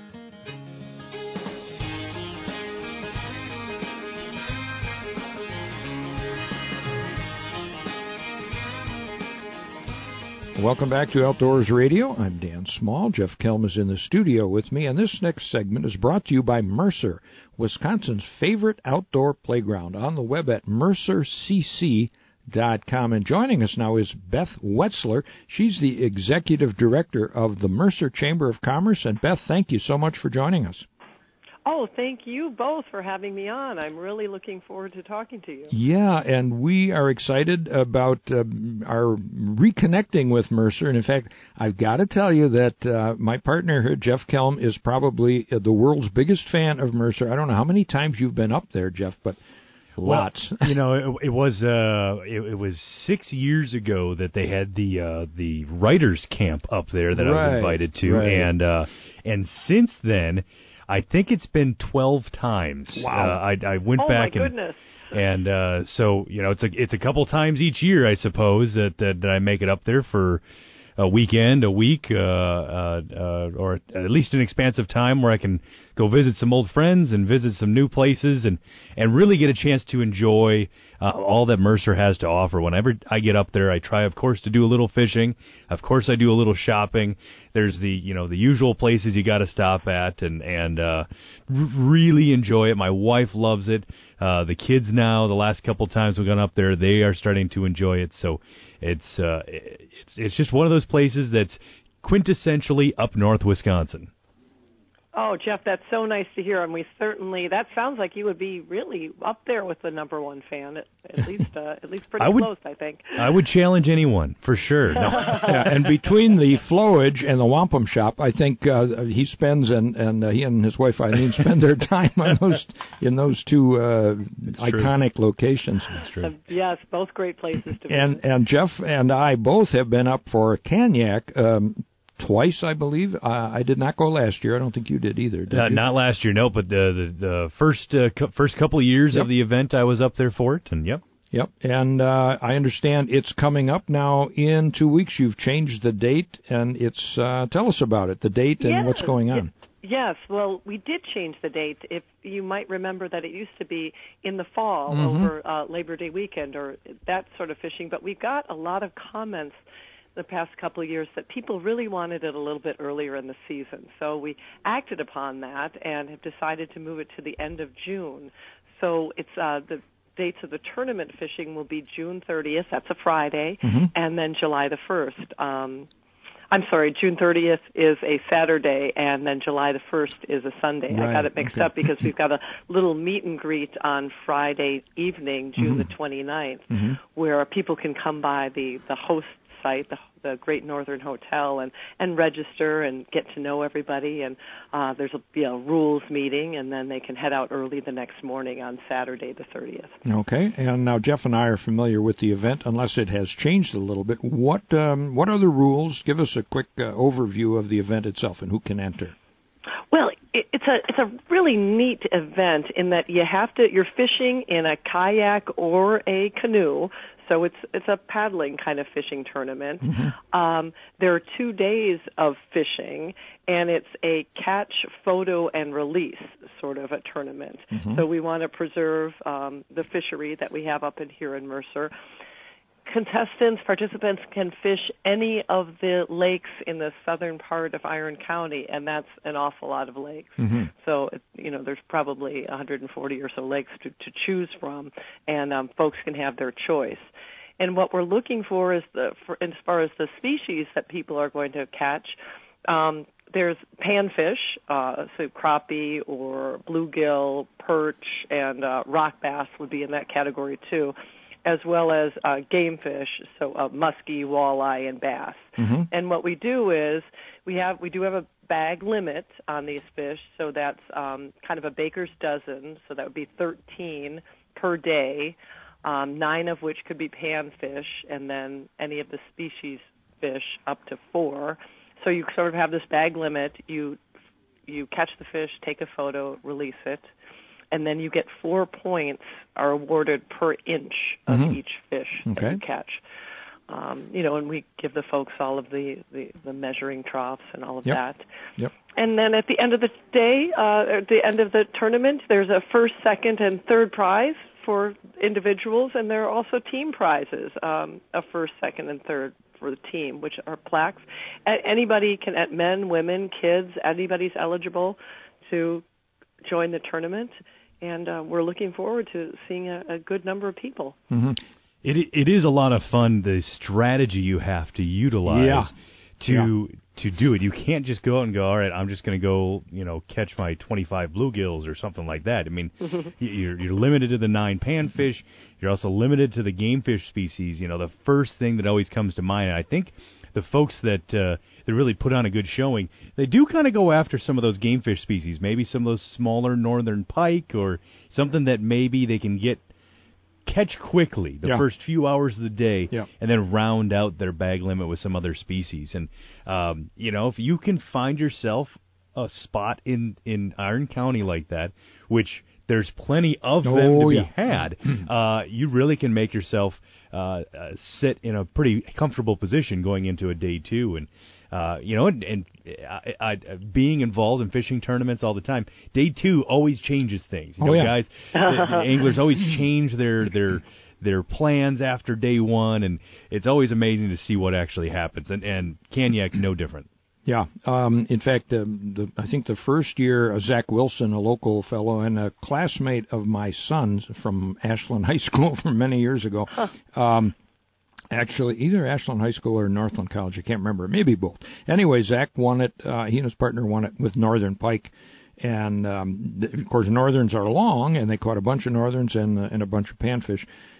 Welcome back to Outdoors Radio. I'm Dan Small. Jeff Kelm is in the studio with me, and this next segment is brought to you by Mercer, Wisconsin's favorite outdoor playground, on the web at mercer c c dot com. And joining us now is Beth Wetzler. She's the executive director of the Mercer Chamber of Commerce. And Beth, thank you so much for joining us. Oh, thank you both for having me on. I'm really looking forward to talking to you. Yeah, and we are excited about uh, our reconnecting with Mercer. And in fact, I've got to tell you that uh, my partner here, Jeff Kelm, is probably the world's biggest fan of Mercer. I don't know how many times you've been up there, Jeff, but lots. Well, you know, it, it was uh, it, it was six years ago that they had the uh, the writers camp up there that right, I was invited to, right. and uh, and since then, I think it's been twelve times. Wow! Uh, I, I went oh back my and goodness. and uh, so you know it's a it's a couple times each year, I suppose, that that, that I make it up there for a weekend, a week, uh, uh, uh, or at least an expansive time where I can go visit some old friends and visit some new places and, and really get a chance to enjoy uh, all that Mercer has to offer. Whenever I get up there, I try, of course, to do a little fishing. Of course, I do a little shopping. There's the, you know, the usual places you got to stop at and, and uh, r- really enjoy it. My wife loves it. Uh, the kids now, the last couple times we've gone up there, they are starting to enjoy it. So it's uh, it's it's just one of those places that's quintessentially up north Wisconsin. Oh, Jeff, that's so nice to hear, and we certainly, that sounds like you would be really up there with the number one fan, at, at least uh, at least pretty I would, close, I think. I would challenge anyone, for sure. No. Yeah, and between the Flowage and the Wampum Shop, I think uh, he spends, and, and uh, he and his wife Eileen spend their time on those in those two uh, iconic true. locations. That's true. Uh, yes, both great places to and, visit. and Jeff and I both have been up for Cognac um twice, I believe. Uh, I did not go last year. I don't think you did either, did uh, you? Not last year, no, but the the, the first uh, cu- first couple of years Yep. of the event, I was up there for it, and yep. Yep, and uh, I understand it's coming up now in two weeks. You've changed the date, and it's, uh, tell us about it, the date and Yes, what's going on. Yes, well, we did change the date. If you might remember that it used to be in the fall Mm-hmm. over uh, Labor Day weekend or that sort of fishing, but we got a lot of comments the past couple of years that people really wanted it a little bit earlier in the season. So we acted upon that and have decided to move it to the end of June. So it's uh, the dates of the tournament fishing will be June thirtieth, that's a Friday, Mm-hmm. and then July the first. Um, I'm sorry, June thirtieth is a Saturday, and then July the first is a Sunday. Right, I got it mixed okay. up because we've got a little meet and greet on Friday evening, June Mm-hmm. the twenty-ninth, Mm-hmm. where people can come by the, the host site, the, the Great Northern Hotel, and, and register and get to know everybody. And uh, there's a you know, rules meeting, and then they can head out early the next morning on Saturday the thirtieth. Okay, and now Jeff and I are familiar with the event, unless it has changed a little bit. What um, what are the rules? Give us a quick uh, overview of the event itself and who can enter. Well, it, it's a it's a really neat event in that you have to you're fishing in a kayak or a canoe, so it's it's a paddling kind of fishing tournament. Mm-hmm. Um, there are two days of fishing, and it's a catch, photo, and release sort of a tournament. Mm-hmm. So we want to preserve um, the fishery that we have up in here in Mercer. Contestants, participants can fish any of the lakes in the southern part of Iron County, and that's an awful lot of lakes. Mm-hmm. So, you know, there's probably one hundred forty or so lakes to, to choose from, and um, folks can have their choice. And what we're looking for is, the, for, as far as the species that people are going to catch, um, there's panfish, uh, so crappie or bluegill, perch, and uh, rock bass would be in that category too, as well as uh, game fish, so uh, muskie, walleye, and bass. Mm-hmm. And what we do is we have we do have a bag limit on these fish, so that's um, kind of a baker's dozen, so that would be thirteen per day, um, nine of which could be panfish, and then any of the species fish up to four. So you sort of have this bag limit. You you catch the fish, take a photo, release it, and then you get four points are awarded per inch of Mm-hmm. each fish Okay. that you catch. Um, you know, and we give the folks all of the, the, the measuring troughs and all of Yep. that. Yep. And then at the end of the day, uh, at the end of the tournament, there's a first, second, and third prize for individuals, and there are also team prizes, um, a first, second, and third for the team, which are plaques. A- anybody can, at men, women, kids, anybody's eligible to join the tournament, and uh, we're looking forward to seeing a, a good number of people. Mm-hmm. It it is a lot of fun, the strategy you have to utilize Yeah. to to do it. You can't just go out and go, all right, I'm just going to go, you know, catch my twenty-five bluegills or something like that. I mean, you're you're limited to the nine panfish. You're also limited to the game fish species. You know, the first thing that always comes to mind, and I think the folks that uh, that really put on a good showing, they do kind of go after some of those game fish species, maybe some of those smaller northern pike or something that maybe they can get catch quickly the Yeah. first few hours of the day, Yeah. and then round out their bag limit with some other species. And um, you know, if you can find yourself a spot in in Iron County like that, which there's plenty of them Oh, to be yeah. had, uh, you really can make yourself uh, uh, sit in a pretty comfortable position going into a day two. And uh, you know, and, and I, I, being involved in fishing tournaments all the time, day two always changes things. You Oh, know, yeah. guys, the, the anglers always change their their their plans after day one, and it's always amazing to see what actually happens. And and Cognac, no different. Yeah. Um, in fact, um, the, I think the first year, uh, Zach Wilson, a local fellow and a classmate of my son's from Ashland High School from many years ago, um, Actually, either Ashland High School or Northland College. I can't remember. Maybe both. Anyway, Zach won it. Uh, he and his partner won it with Northern Pike. And, um, th- of course, Northerns are long, and they caught a bunch of Northerns and, uh, and a bunch of panfish.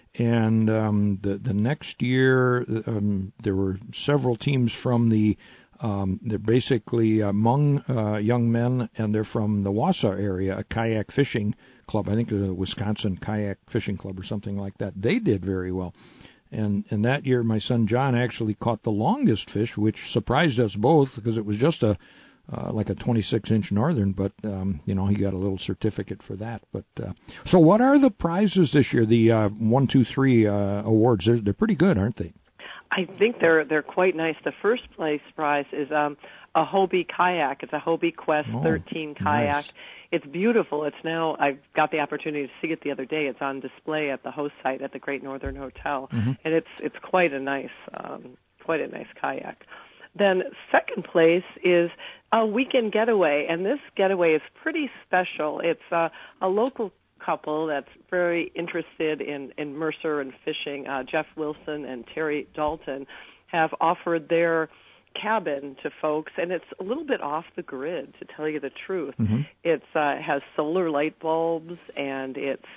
And um, the, the next year, um, there were several teams from the Um, they're basically uh, Hmong uh, young men, and they're from the Wausau area, a kayak fishing club. I think the Wisconsin Kayak Fishing Club or something like that. They did very well. And and that year, my son John actually caught the longest fish, which surprised us both because it was just a uh, like a twenty-six inch northern. But um, you know, he got a little certificate for that. But uh, so, what are the prizes this year? The uh, one, two, three uh, awards. They're they're pretty good, aren't they? I think they're they're quite nice. The first place prize is um, a Hobie kayak. It's a Hobie Quest oh, thirteen kayak. Nice. It's beautiful. It's now, I got the opportunity to see it the other day. It's on display at the host site at the Great Northern Hotel, mm-hmm. and it's it's quite a nice um, quite a nice kayak. Then second place is a weekend getaway, and this getaway is pretty special. It's uh, a local couple that's very interested in, in Mercer and fishing. Uh, Jeff Wilson and Terry Dalton have offered their cabin to folks, and it's a little bit off the grid, to tell you the truth. Mm-hmm. It uh, has solar light bulbs, and it's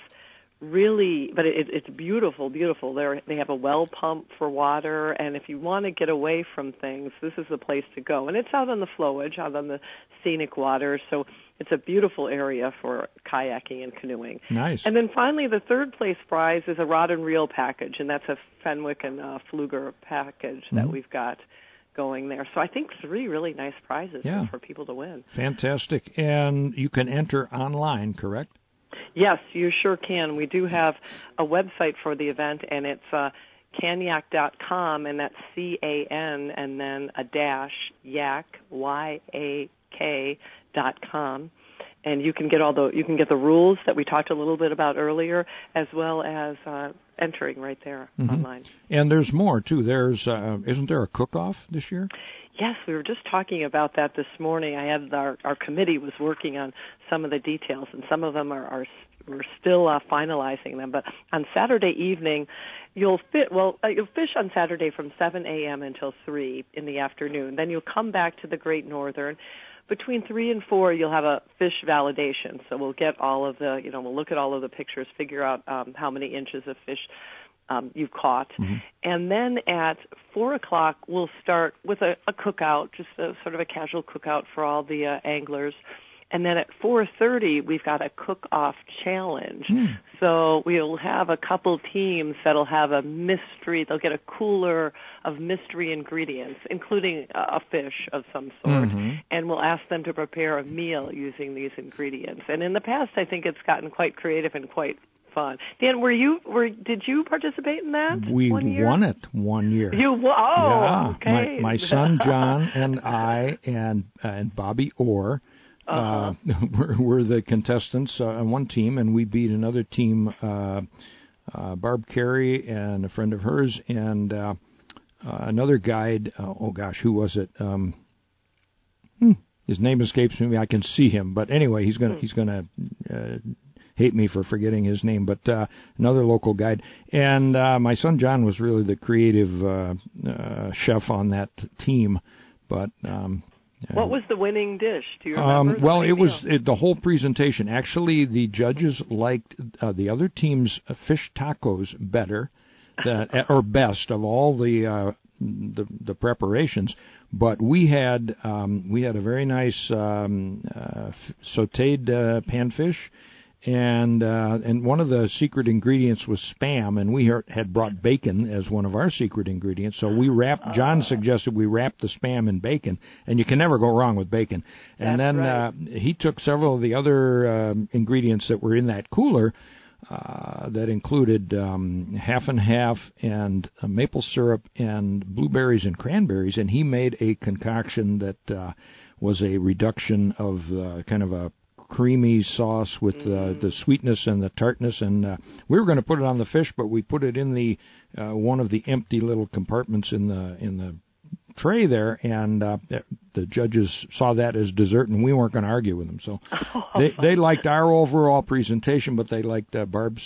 really, but it, it's beautiful, beautiful. They're, they have a well pump for water, and if you want to get away from things, this is the place to go. And it's out on the flowage, out on the scenic water, so it's a beautiful area for kayaking and canoeing. Nice. And then finally, the third place prize is a rod and reel package, and that's a Fenwick and uh, Pfluger package mm-hmm. that we've got going there. So I think three really nice prizes yeah. for people to win. Fantastic. And you can enter online, correct? Yes, you sure can. We do have a website for the event, and it's uh, canyak dot com, and that's C A N and then a dash, yak, Y A K dot com. And you can get all the you can get the rules that we talked a little bit about earlier, as well as uh, entering right there mm-hmm. online. And there's more too. There's uh, isn't there a cook-off this year? Yes, we were just talking about that this morning. I had our our committee was working on some of the details, and some of them are, are we're still uh, finalizing them. But on Saturday evening, you'll fit well. Uh, you'll fish on Saturday from seven a.m. until three in the afternoon. Then you'll come back to the Great Northern. Between three and four, you'll have a fish validation. So we'll get all of the, you know, we'll look at all of the pictures, figure out um, how many inches of fish um, you've caught. Mm-hmm. And then at four o'clock, we'll start with a, a cookout, just a sort of a casual cookout for all the uh, anglers. And then at four thirty, we've got a cook-off challenge. Mm. So we'll have a couple teams that'll have a mystery. They'll get a cooler of mystery ingredients, including a fish of some sort. Mm-hmm. And we'll ask them to prepare a meal using these ingredients. And in the past, I think it's gotten quite creative and quite fun. Dan, were you? Were did you participate in that? We one year? won it one year. You oh yeah. okay. My, my son John and I and uh, and Bobby Orr. Uh, we're, we're the contestants uh, on one team, and we beat another team, uh, uh, Barb Carey and a friend of hers, and uh, uh, another guide. Uh, oh gosh, who was it? Um, hmm, his name escapes me. I can see him, but anyway, he's gonna he's gonna uh, hate me for forgetting his name. But uh, another local guide, and uh, my son John was really the creative uh, uh, chef on that team, but. Um, What was the winning dish? Do you remember? Um, well, it was it, the whole presentation. Actually, the judges liked uh, the other team's uh, fish tacos better, that, or best of all the, uh, the the preparations. But we had um, we had a very nice um, uh, sautéed uh, panfish. And uh, and one of the secret ingredients was Spam, and we heard, had brought bacon as one of our secret ingredients. So we wrapped. John suggested we wrap the Spam in bacon, and you can never go wrong with bacon. And That's then right. uh, he took several of the other uh, ingredients that were in that cooler uh, that included um, half and half and uh, maple syrup and blueberries and cranberries, and he made a concoction that uh, was a reduction of uh, kind of a creamy sauce with uh, the sweetness and the tartness, and uh, we were going to put it on the fish, but we put it in the uh, one of the empty little compartments in the in the tray there, and uh, the judges saw that as dessert, and we weren't going to argue with them. So they they liked our overall presentation, but they liked uh, Barb's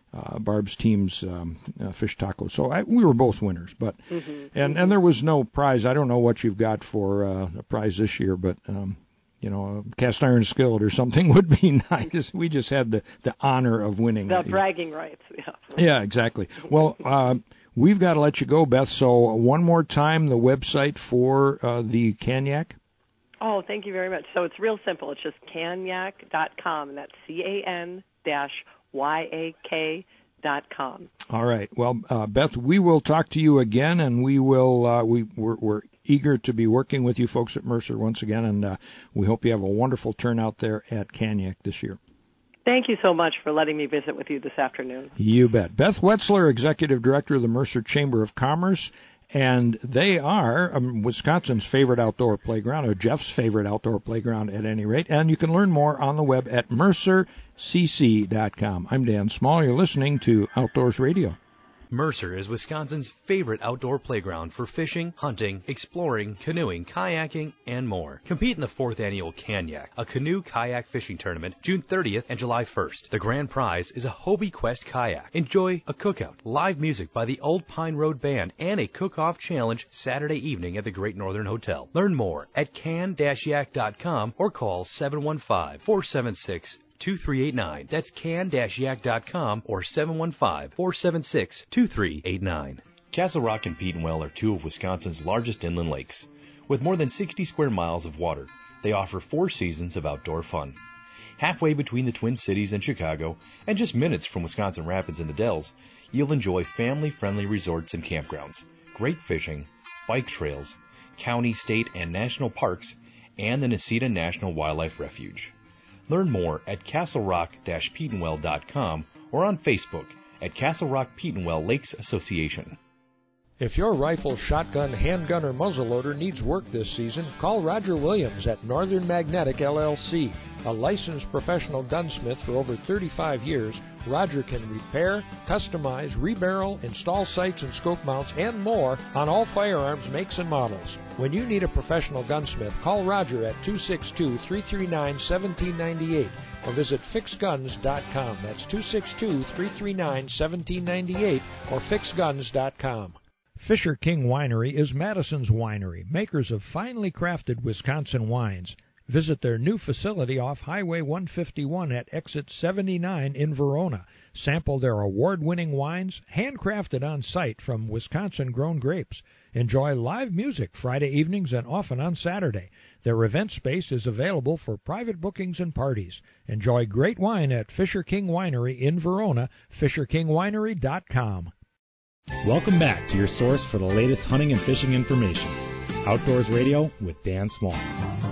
uh, Barb's team's um, uh, fish tacos. So I, we were both winners, but mm-hmm. and mm-hmm. and there was no prize. I don't know what you've got for uh, a prize this year, but um, you know, a cast iron skillet or something would be nice. We just had the, the honor of winning. The bragging rights. Yeah. Yeah, exactly. Well, uh, we've got to let you go, Beth. So one more time, the website for uh, the Canyak. Oh, thank you very much. So it's real simple. It's just canyak dot com, and that's C A N dash Y A K dot com. All right. Well, uh, Beth, we will talk to you again, and we will. Uh, we we're, we're eager to be working with you folks at Mercer once again, and uh, we hope you have a wonderful turnout there at Canyak this year. Thank you so much for letting me visit with you this afternoon. You bet. Beth Wetzler, Executive Director of the Mercer Chamber of Commerce. And they are um, Wisconsin's favorite outdoor playground, or Jeff's favorite outdoor playground at any rate. And you can learn more on the web at mercer c c dot com. I'm Dan Small. You're listening to Outdoors Radio. Mercer is Wisconsin's favorite outdoor playground for fishing, hunting, exploring, canoeing, kayaking, and more. Compete in the fourth annual Canyak, a canoe kayak fishing tournament, June thirtieth and July first. The grand prize is a Hobie Quest kayak. Enjoy a cookout, live music by the Old Pine Road Band, and a cook-off challenge Saturday evening at the Great Northern Hotel. Learn more at can dash yak dot com or call seven one five, four seven six, two three eight nine. That's can dash yak dot com or seven one five, four seven six, two three eight nine. Castle Rock and Petenwell are two of Wisconsin's largest inland lakes. With more than sixty square miles of water, they offer four seasons of outdoor fun. Halfway between the Twin Cities and Chicago, and just minutes from Wisconsin Rapids and the Dells, you'll enjoy family-friendly resorts and campgrounds, great fishing, bike trails, county, state, and national parks, and the Necedah National Wildlife Refuge. Learn more at castle rock dash petenwell dot com or on Facebook at Castle Rock Petenwell Lakes Association. If your rifle, shotgun, handgun, or muzzleloader needs work this season, call Roger Williams at Northern Magnetic L L C. A licensed professional gunsmith for over thirty-five years, Roger can repair, customize, rebarrel, install sights and scope mounts, and more on all firearms makes and models. When you need a professional gunsmith, call Roger at two six two, three three nine, one seven nine eight or visit fix guns dot com. That's two six two, three three nine, one seven nine eight or fix guns dot com. Fisher King Winery is Madison's winery, makers of finely crafted Wisconsin wines. Visit their new facility off Highway one fifty-one at exit seventy-nine in Verona. Sample their award-winning wines, handcrafted on site from Wisconsin-grown grapes. Enjoy live music Friday evenings and often on Saturday. Their event space is available for private bookings and parties. Enjoy great wine at Fisher King Winery in Verona, fisher king winery dot com. Welcome back to your source for the latest hunting and fishing information. Outdoors Radio with Dan Small.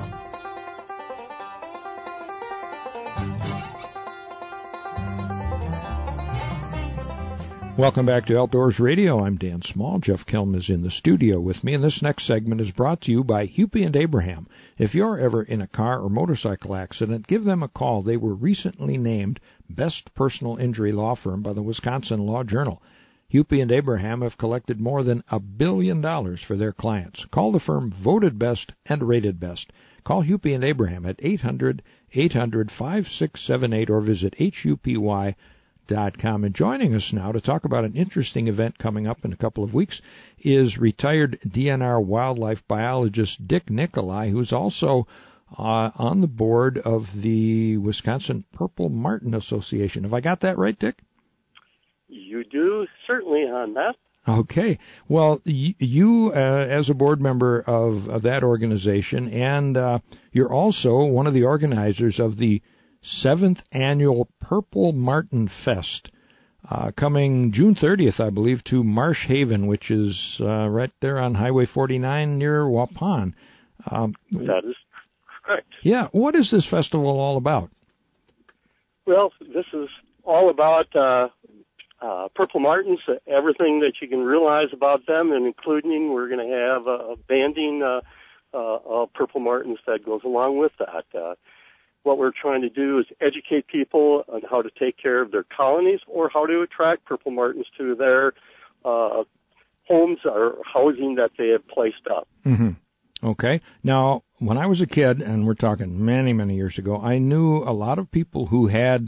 Welcome back to Outdoors Radio. I'm Dan Small. Jeff Kelm is in the studio with me, and this next segment is brought to you by Hupy and Abraham. If you're ever in a car or motorcycle accident, give them a call. They were recently named Best Personal Injury Law Firm by the Wisconsin Law Journal. Hupy and Abraham have collected more than a billion dollars for their clients. Call the firm voted best and rated best. Call Hupy and Abraham at eight hundred, eight hundred, five six seven eight or visit H U P Y dot com. And joining us now to talk about an interesting event coming up in a couple of weeks is retired D N R wildlife biologist Dick Nicolai, who's also uh, on the board of the Wisconsin Purple Martin Association. Have I got that right, Dick? You do, certainly, on that. Okay. Well, y- you, uh, as a board member of, of that organization, and uh, you're also one of the organizers of the seventh Annual Purple Martin Fest, uh, coming June thirtieth, I believe, to Marsh Haven, which is uh, right there on Highway forty-nine near Waupun. Um, that is correct. Yeah. What is this festival all about? Well, this is all about uh, uh, Purple Martins, uh, everything that you can realize about them, and including we're going to have a, a banding uh, uh, of Purple Martins that goes along with that. Uh, What we're trying to do is educate people on how to take care of their colonies or how to attract Purple Martins to their uh, homes or housing that they have placed up. Mm-hmm. Okay. Now, when I was a kid, and we're talking many, many years ago, I knew a lot of people who had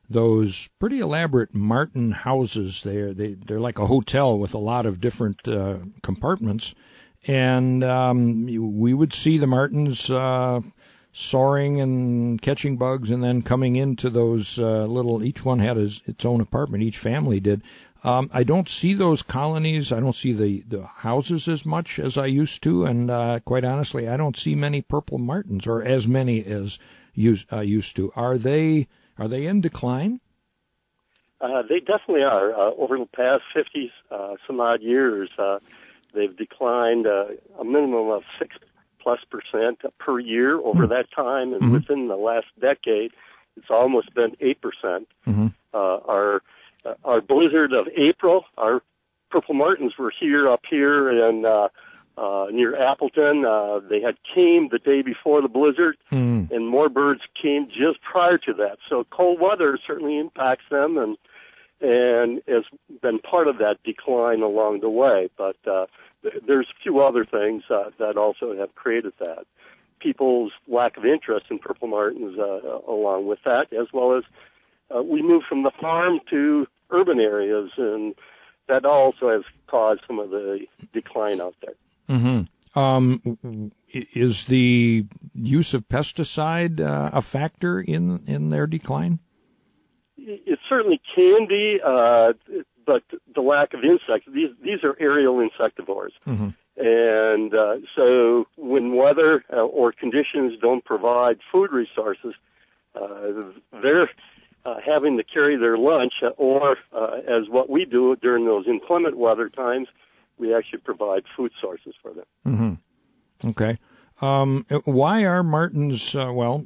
those pretty elaborate martin houses. They're they, they're like a hotel with a lot of different uh, compartments, and um, we would see the martins uh, soaring and catching bugs, and then coming into those uh, little. Each one had his, its own apartment. Each family did. Um, I don't see those colonies. I don't see the, the houses as much as I used to, and uh, quite honestly, I don't see many purple martins, or as many as used uh, used to. Are they are they in decline? Uh, they definitely are. Uh, over the past fifty uh, some odd years, uh, they've declined uh, a minimum of six plus percent per year over mm-hmm. that time, and mm-hmm. within the last decade, it's almost been eight percent. Mm-hmm. Uh, our uh, our blizzard of April, our purple martins were here up here in uh, uh, near Appleton. Uh, they had came the day before the blizzard, mm. and more birds came just prior to that. So cold weather certainly impacts them, and and has been part of that decline along the way. But uh, th- there's a few other things uh, that also have created that. People's lack of interest in purple martins uh, along with that, as well as uh, we moved from the farm to urban areas, and that also has caused some of the decline out there. Mm-hmm. Um, is the use of pesticide uh, a factor in, in their decline? It certainly can be, uh, but the lack of insects, these these are aerial insectivores. Mm-hmm. And uh, so when weather uh, or conditions don't provide food resources, uh, they're uh, having to carry their lunch, uh, or uh, as what we do during those inclement weather times, we actually provide food sources for them. Mm-hmm. Okay. Um, why are martins, uh, well,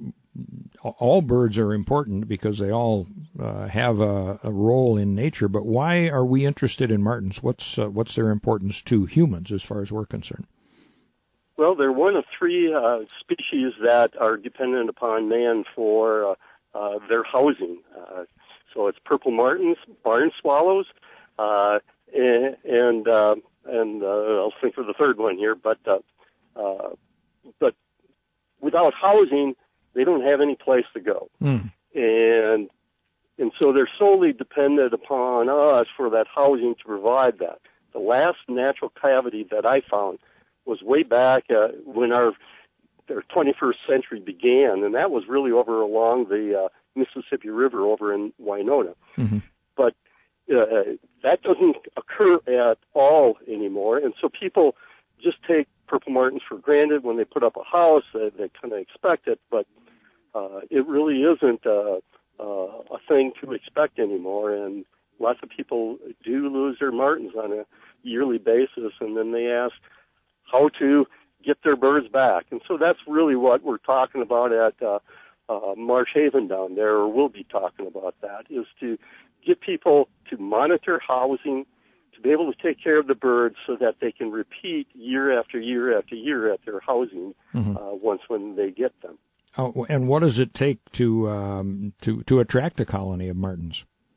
all birds are important because they all uh, have a, a role in nature, but why are we interested in martins? What's uh, what's their importance to humans as far as we're concerned? Well, they're one of three uh, species that are dependent upon man for uh, uh, their housing. Uh, so it's purple martins, barn swallows, uh, and and, uh, and uh, I'll think of the third one here, but uh, uh, but without housing, they don't have any place to go. Mm. And and so they're solely dependent upon us for that housing to provide that. The last natural cavity that I found was way back uh, when our, our twenty-first century began, and that was really over along the uh, Mississippi River over in Winona. Mm-hmm. But uh, that doesn't occur at all anymore, and so people just take purple martins for granted. When they put up a house, they, they kind of expect it, but Uh, it really isn't uh, uh, a thing to expect anymore, and lots of people do lose their martins on a yearly basis, and then they ask how to get their birds back. And so that's really what we're talking about at uh, uh, Marsh Haven down there, or we'll be talking about that, is to get people to monitor housing, to be able to take care of the birds so that they can repeat year after year after year at their housing mm-hmm. uh, once when they get them. Oh, and what does it take to um, to to attract a colony of martins?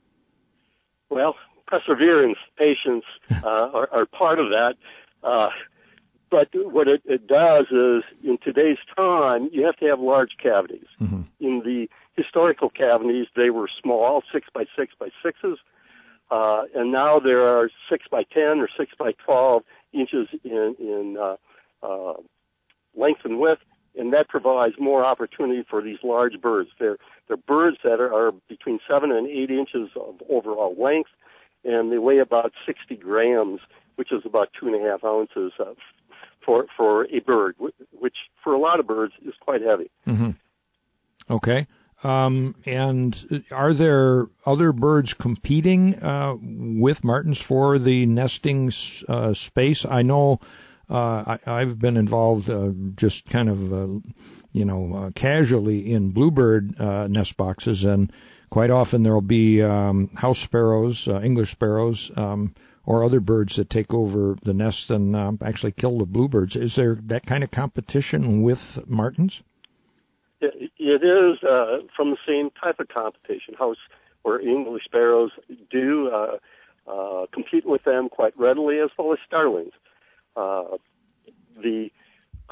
Well, perseverance, patience uh, are, are part of that. Uh, but what it, it does is, in today's time, you have to have large cavities. Mm-hmm. In the historical cavities, they were small, six by six by sixes, uh, and now there are six by ten or six by twelve inches in, in uh, uh, length and width. And that provides more opportunity for these large birds. They're, they're birds that are, are between seven and eight inches of overall length, and they weigh about sixty grams, which is about two and a half ounces of, for for a bird, which for a lot of birds is quite heavy. Mm-hmm. Okay. Um, and are there other birds competing uh, with martins for the nesting uh, space? I know. Uh, I, I've been involved uh, just kind of, uh, you know, uh, casually in bluebird uh, nest boxes, and quite often there will be um, house sparrows, uh, English sparrows, um, or other birds that take over the nest and uh, actually kill the bluebirds. Is there that kind of competition with martins? It, it is uh, from the same type of competition, house or English sparrows do uh, uh, compete with them quite readily, as well as starlings. Uh, the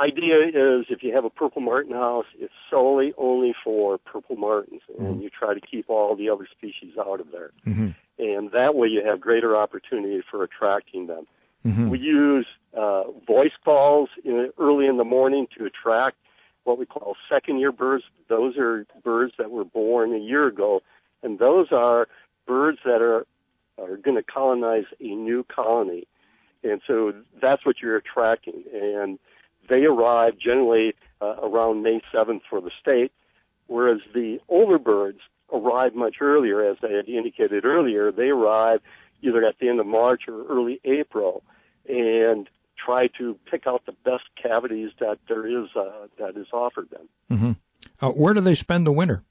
idea is if you have a purple martin house, it's solely only for purple martins, and mm-hmm. you try to keep all the other species out of there. Mm-hmm. And that way you have greater opportunity for attracting them. Mm-hmm. We use uh, voice calls in, early in the morning to attract what we call second-year birds. Those are birds that were born a year ago, and those are birds that are, are going to colonize a new colony. And so that's what you're attracting. And they arrive generally uh, around May seventh for the state, whereas the older birds arrive much earlier. As I had indicated earlier, they arrive either at the end of March or early April and try to pick out the best cavities that there is uh, that is offered them. Mm-hmm. Uh, where do they spend the winter?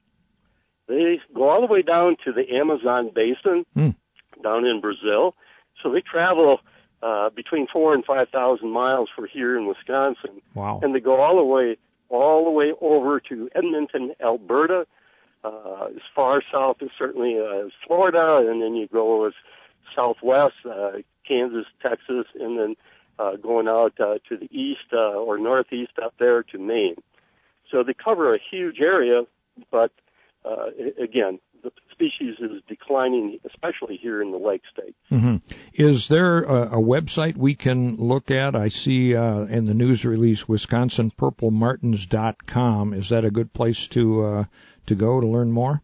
They go all the way down to the Amazon basin, mm. down in Brazil. So they travel uh, between four and five thousand miles for here in Wisconsin. Wow! And they go all the way all the way over to Edmonton, Alberta, uh, as far south as certainly uh, as Florida, and then you go as southwest, uh, Kansas, Texas, and then uh, going out uh, to the east uh, or northeast up there to Maine. So they cover a huge area, but uh, again, the species is declining, especially here in the Lake States. Mm-hmm. Is there a, a website we can look at? I see uh, in the news release Wisconsin Purple Martins dot com. Is that a good place to uh, to go to learn more?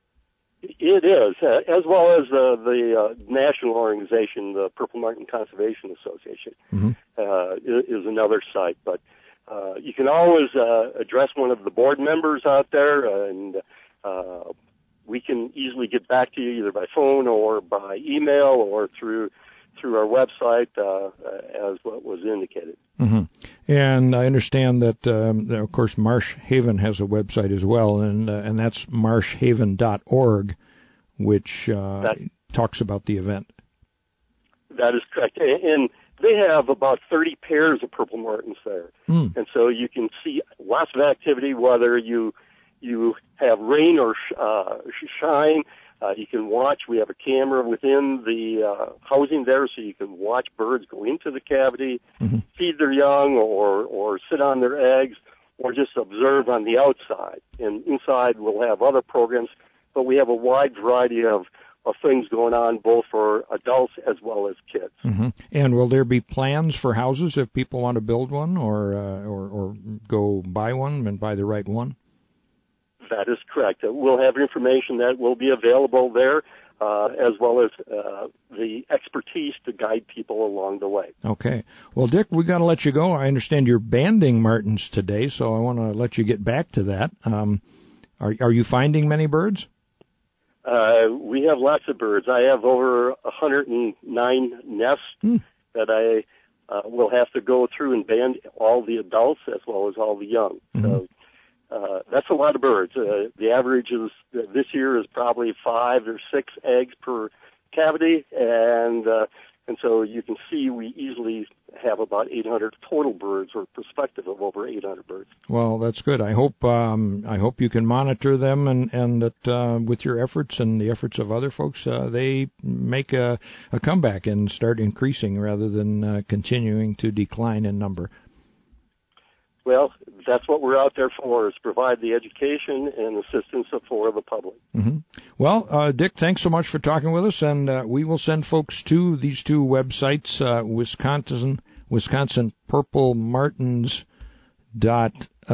It is, uh, as well as uh, the uh, national organization, the Purple Martin Conservation Association, mm-hmm. uh, is, is another site. But uh, you can always uh, address one of the board members out there, uh, and uh, we can easily get back to you either by phone or by email or through through our website, uh, as what was indicated. Mm-hmm. And I understand that, um, of course, Marsh Haven has a website as well, and uh, and that's marsh haven dot org, which uh, that, talks about the event. That is correct. And they have about thirty pairs of purple martins there. Mm. And so you can see lots of activity, whether you you have rain or sh- uh, shine. Uh, you can watch. We have a camera within the uh, housing there, so you can watch birds go into the cavity, mm-hmm. feed their young, or or sit on their eggs, or just observe on the outside. And inside we'll have other programs, but we have a wide variety of, of things going on, both for adults as well as kids. Mm-hmm. And will there be plans for houses if people want to build one, or uh, or, or go buy one and buy the right one? That is correct. We'll have information that will be available there, uh, as well as uh, the expertise to guide people along the way. Okay. Well, Dick, we got to let you go. I understand you're banding martins today, so I want to let you get back to that. Um, are, are you finding many birds? Uh, we have lots of birds. I have over one hundred nine nests hmm. that I uh, will have to go through and band all the adults as well as all the young. Mm-hmm. So, Uh, that's a lot of birds. Uh, the average is uh, this year is probably five or six eggs per cavity, and uh, and so you can see we easily have about eight hundred total birds, or perspective of over eight hundred birds. Well, that's good. I hope um, I hope you can monitor them, and and that uh, with your efforts and the efforts of other folks, uh, they make a, a comeback and start increasing rather than uh, continuing to decline in number. Well, that's what we're out there for, is provide the education and assistance for the public. Mm-hmm. Well, uh, Dick, thanks so much for talking with us, and uh, we will send folks to these two websites, uh, Wisconsin, Wisconsin Purple Martins dot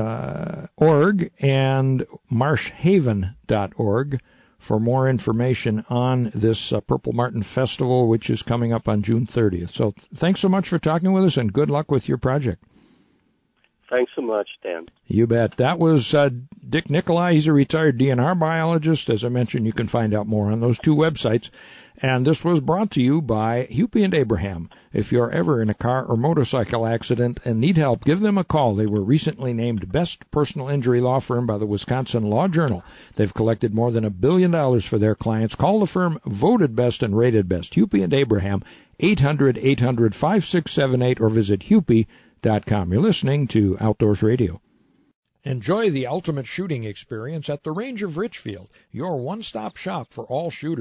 org and Marsh Haven dot org for more information on this uh, Purple Martin Festival, which is coming up on June thirtieth. So thanks so much for talking with us, and good luck with your project. Thanks so much, Dan. You bet. That was uh, Dick Nicolai. He's a retired D N R biologist. As I mentioned, you can find out more on those two websites. And this was brought to you by Hupy and Abraham. If you're ever in a car or motorcycle accident and need help, give them a call. They were recently named Best Personal Injury Law Firm by the Wisconsin Law Journal. They've collected more than a billion dollars for their clients. Call the firm voted best and rated best. Hupy and Abraham, eight hundred, eight hundred, five six seven eight, or visit Hupy dot com. You're listening to Outdoors Radio. Enjoy the ultimate shooting experience at the Range of Richfield, your one-stop shop for all shooters.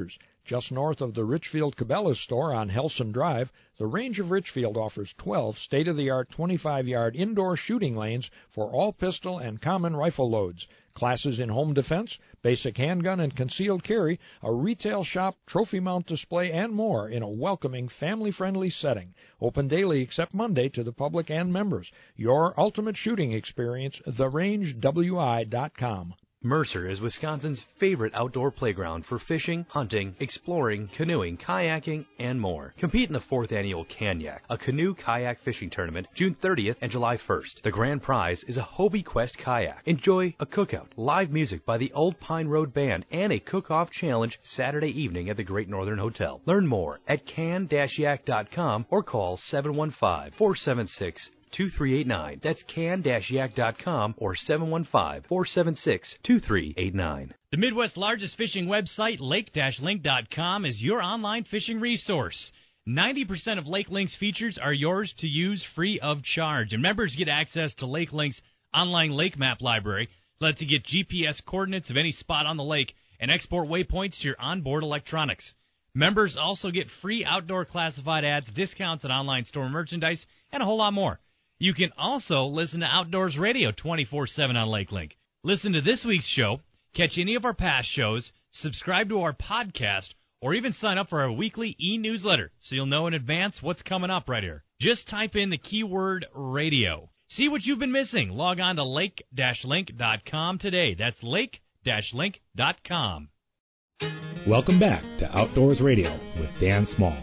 Just north of the Richfield Cabela's store on Helson Drive, the Range of Richfield offers twelve state-of-the-art twenty-five-yard indoor shooting lanes for all pistol and common rifle loads. Classes in home defense, basic handgun and concealed carry, a retail shop, trophy mount display, and more in a welcoming, family-friendly setting. Open daily except Monday to the public and members. Your ultimate shooting experience, the range w i dot com. Mercer is Wisconsin's favorite outdoor playground for fishing, hunting, exploring, canoeing, kayaking, and more. Compete in the fourth annual Canyak, a canoe kayak fishing tournament, June thirtieth and July first. The grand prize is a Hobie Quest kayak. Enjoy a cookout, live music by the Old Pine Road Band, and a cook-off challenge Saturday evening at the Great Northern Hotel. Learn more at can dash yak dot com or call seven one five, four seven six, two three eight nine. That's can dash yak dot com or seven one five, four seven six, two three eight nine. The Midwest's largest fishing website, lake dash link dot com, is your online fishing resource. ninety percent of Lake Link's features are yours to use free of charge, and members get access to Lake Link's online lake map library. Lets you get G P S coordinates of any spot on the lake and export waypoints to your onboard electronics. Members also get free outdoor classified ads, discounts on online store merchandise, and a whole lot more. You can also listen to Outdoors Radio twenty-four seven on LakeLink. Listen to this week's show, catch any of our past shows, subscribe to our podcast, or even sign up for our weekly e-newsletter so you'll know in advance what's coming up right here. Just type in the keyword radio. See what you've been missing. Log on to lake dash link dot com today. That's lake dash link dot com. Welcome back to Outdoors Radio with Dan Small.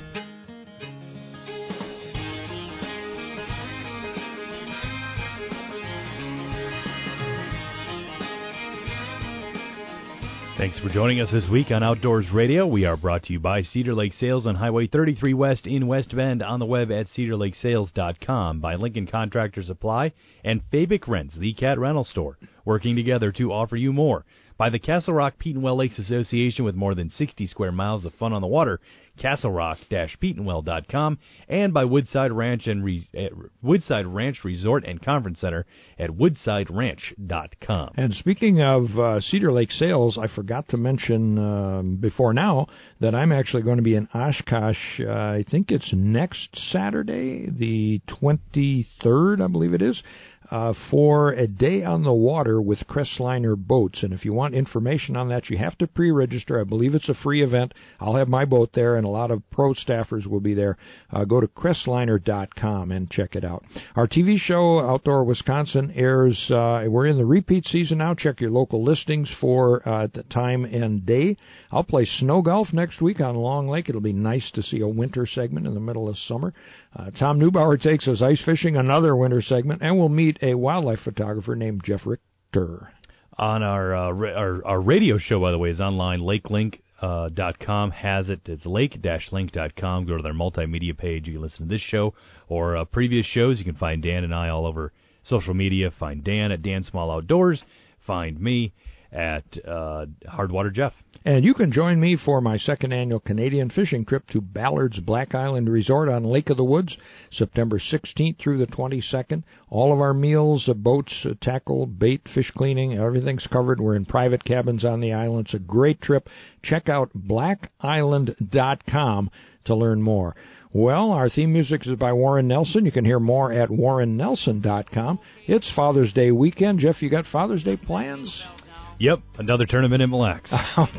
Thanks for joining us this week on Outdoors Radio. We are brought to you by Cedar Lake Sales on Highway thirty-three West in West Bend, on the web at cedar lake sales dot com, by Lincoln Contractor Supply and Fabic Rents, the cat rental store, working together to offer you more. By the Castle Rock Petenwell Lakes Association, with more than sixty square miles of fun on the water, castle rock dash petenwell dot com, and by Woodside Ranch and Re- uh, Woodside Ranch Resort and Conference Center at woodside ranch dot com. And speaking of uh, Cedar Lake Sales, I forgot to mention um, before now that I'm actually going to be in Oshkosh. Uh, I think it's next Saturday, the twenty-third, I believe it is. Uh, for a day on the water with Crestliner Boats. And if you want information on that, you have to pre-register. I believe it's a free event. I'll have my boat there, and a lot of pro staffers will be there. Uh, go to crestliner dot com and check it out. Our T V show, Outdoor Wisconsin, airs. Uh, we're in the repeat season now. Check your local listings for uh, the time and day. I'll play snow golf next week on Long Lake. It'll be nice to see a winter segment in the middle of summer. Uh, Tom Neubauer takes us ice fishing, another winter segment, and we'll meet a wildlife photographer named Jeff Richter. On our, uh, ra- our our radio show, by the way, is online. lake link dot com has it. It's lake dash link dot com. Go to their multimedia page. You can listen to this show or uh, previous shows. You can find Dan and I all over social media. Find Dan at Dan Small Outdoors. Find me at uh, Hardwater Jeff. And you can join me for my second annual Canadian fishing trip to Ballard's Black Island Resort on Lake of the Woods, September sixteenth through the twenty-second. All of our meals, uh, boats, uh, tackle, bait, fish cleaning, everything's covered. We're in private cabins on the island. It's a great trip. Check out black island dot com to learn more. Well, our theme music is by Warren Nelson. You can hear more at warren nelson dot com. It's Father's Day weekend. Jeff, you got Father's Day plans? Yep, another tournament in Mille Lacs.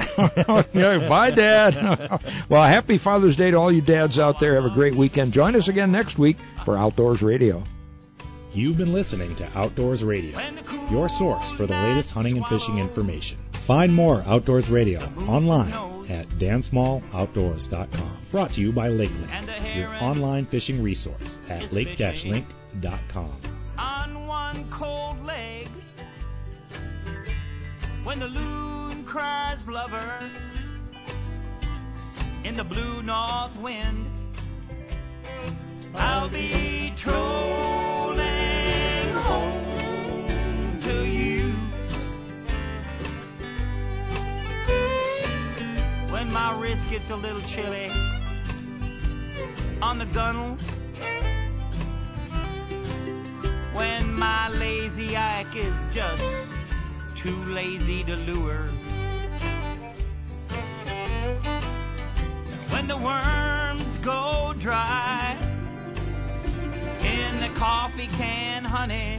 Yeah, bye, Dad. Well, happy Father's Day to all you dads out there. Have a great weekend. Join us again next week for Outdoors Radio. You've been listening to Outdoors Radio, your source for the latest hunting and fishing information. Find more Outdoors Radio online at dan small outdoors dot com. Brought to you by LakeLink, your online fishing resource at lake dash link dot com. On one cold leg, when the loon cries blubber in the blue north wind, I'll be trolling home to you. When my wrist gets a little chilly on the gunnel, when my lazy ike is just too lazy to lure, and the worms go dry. In the coffee can, honey,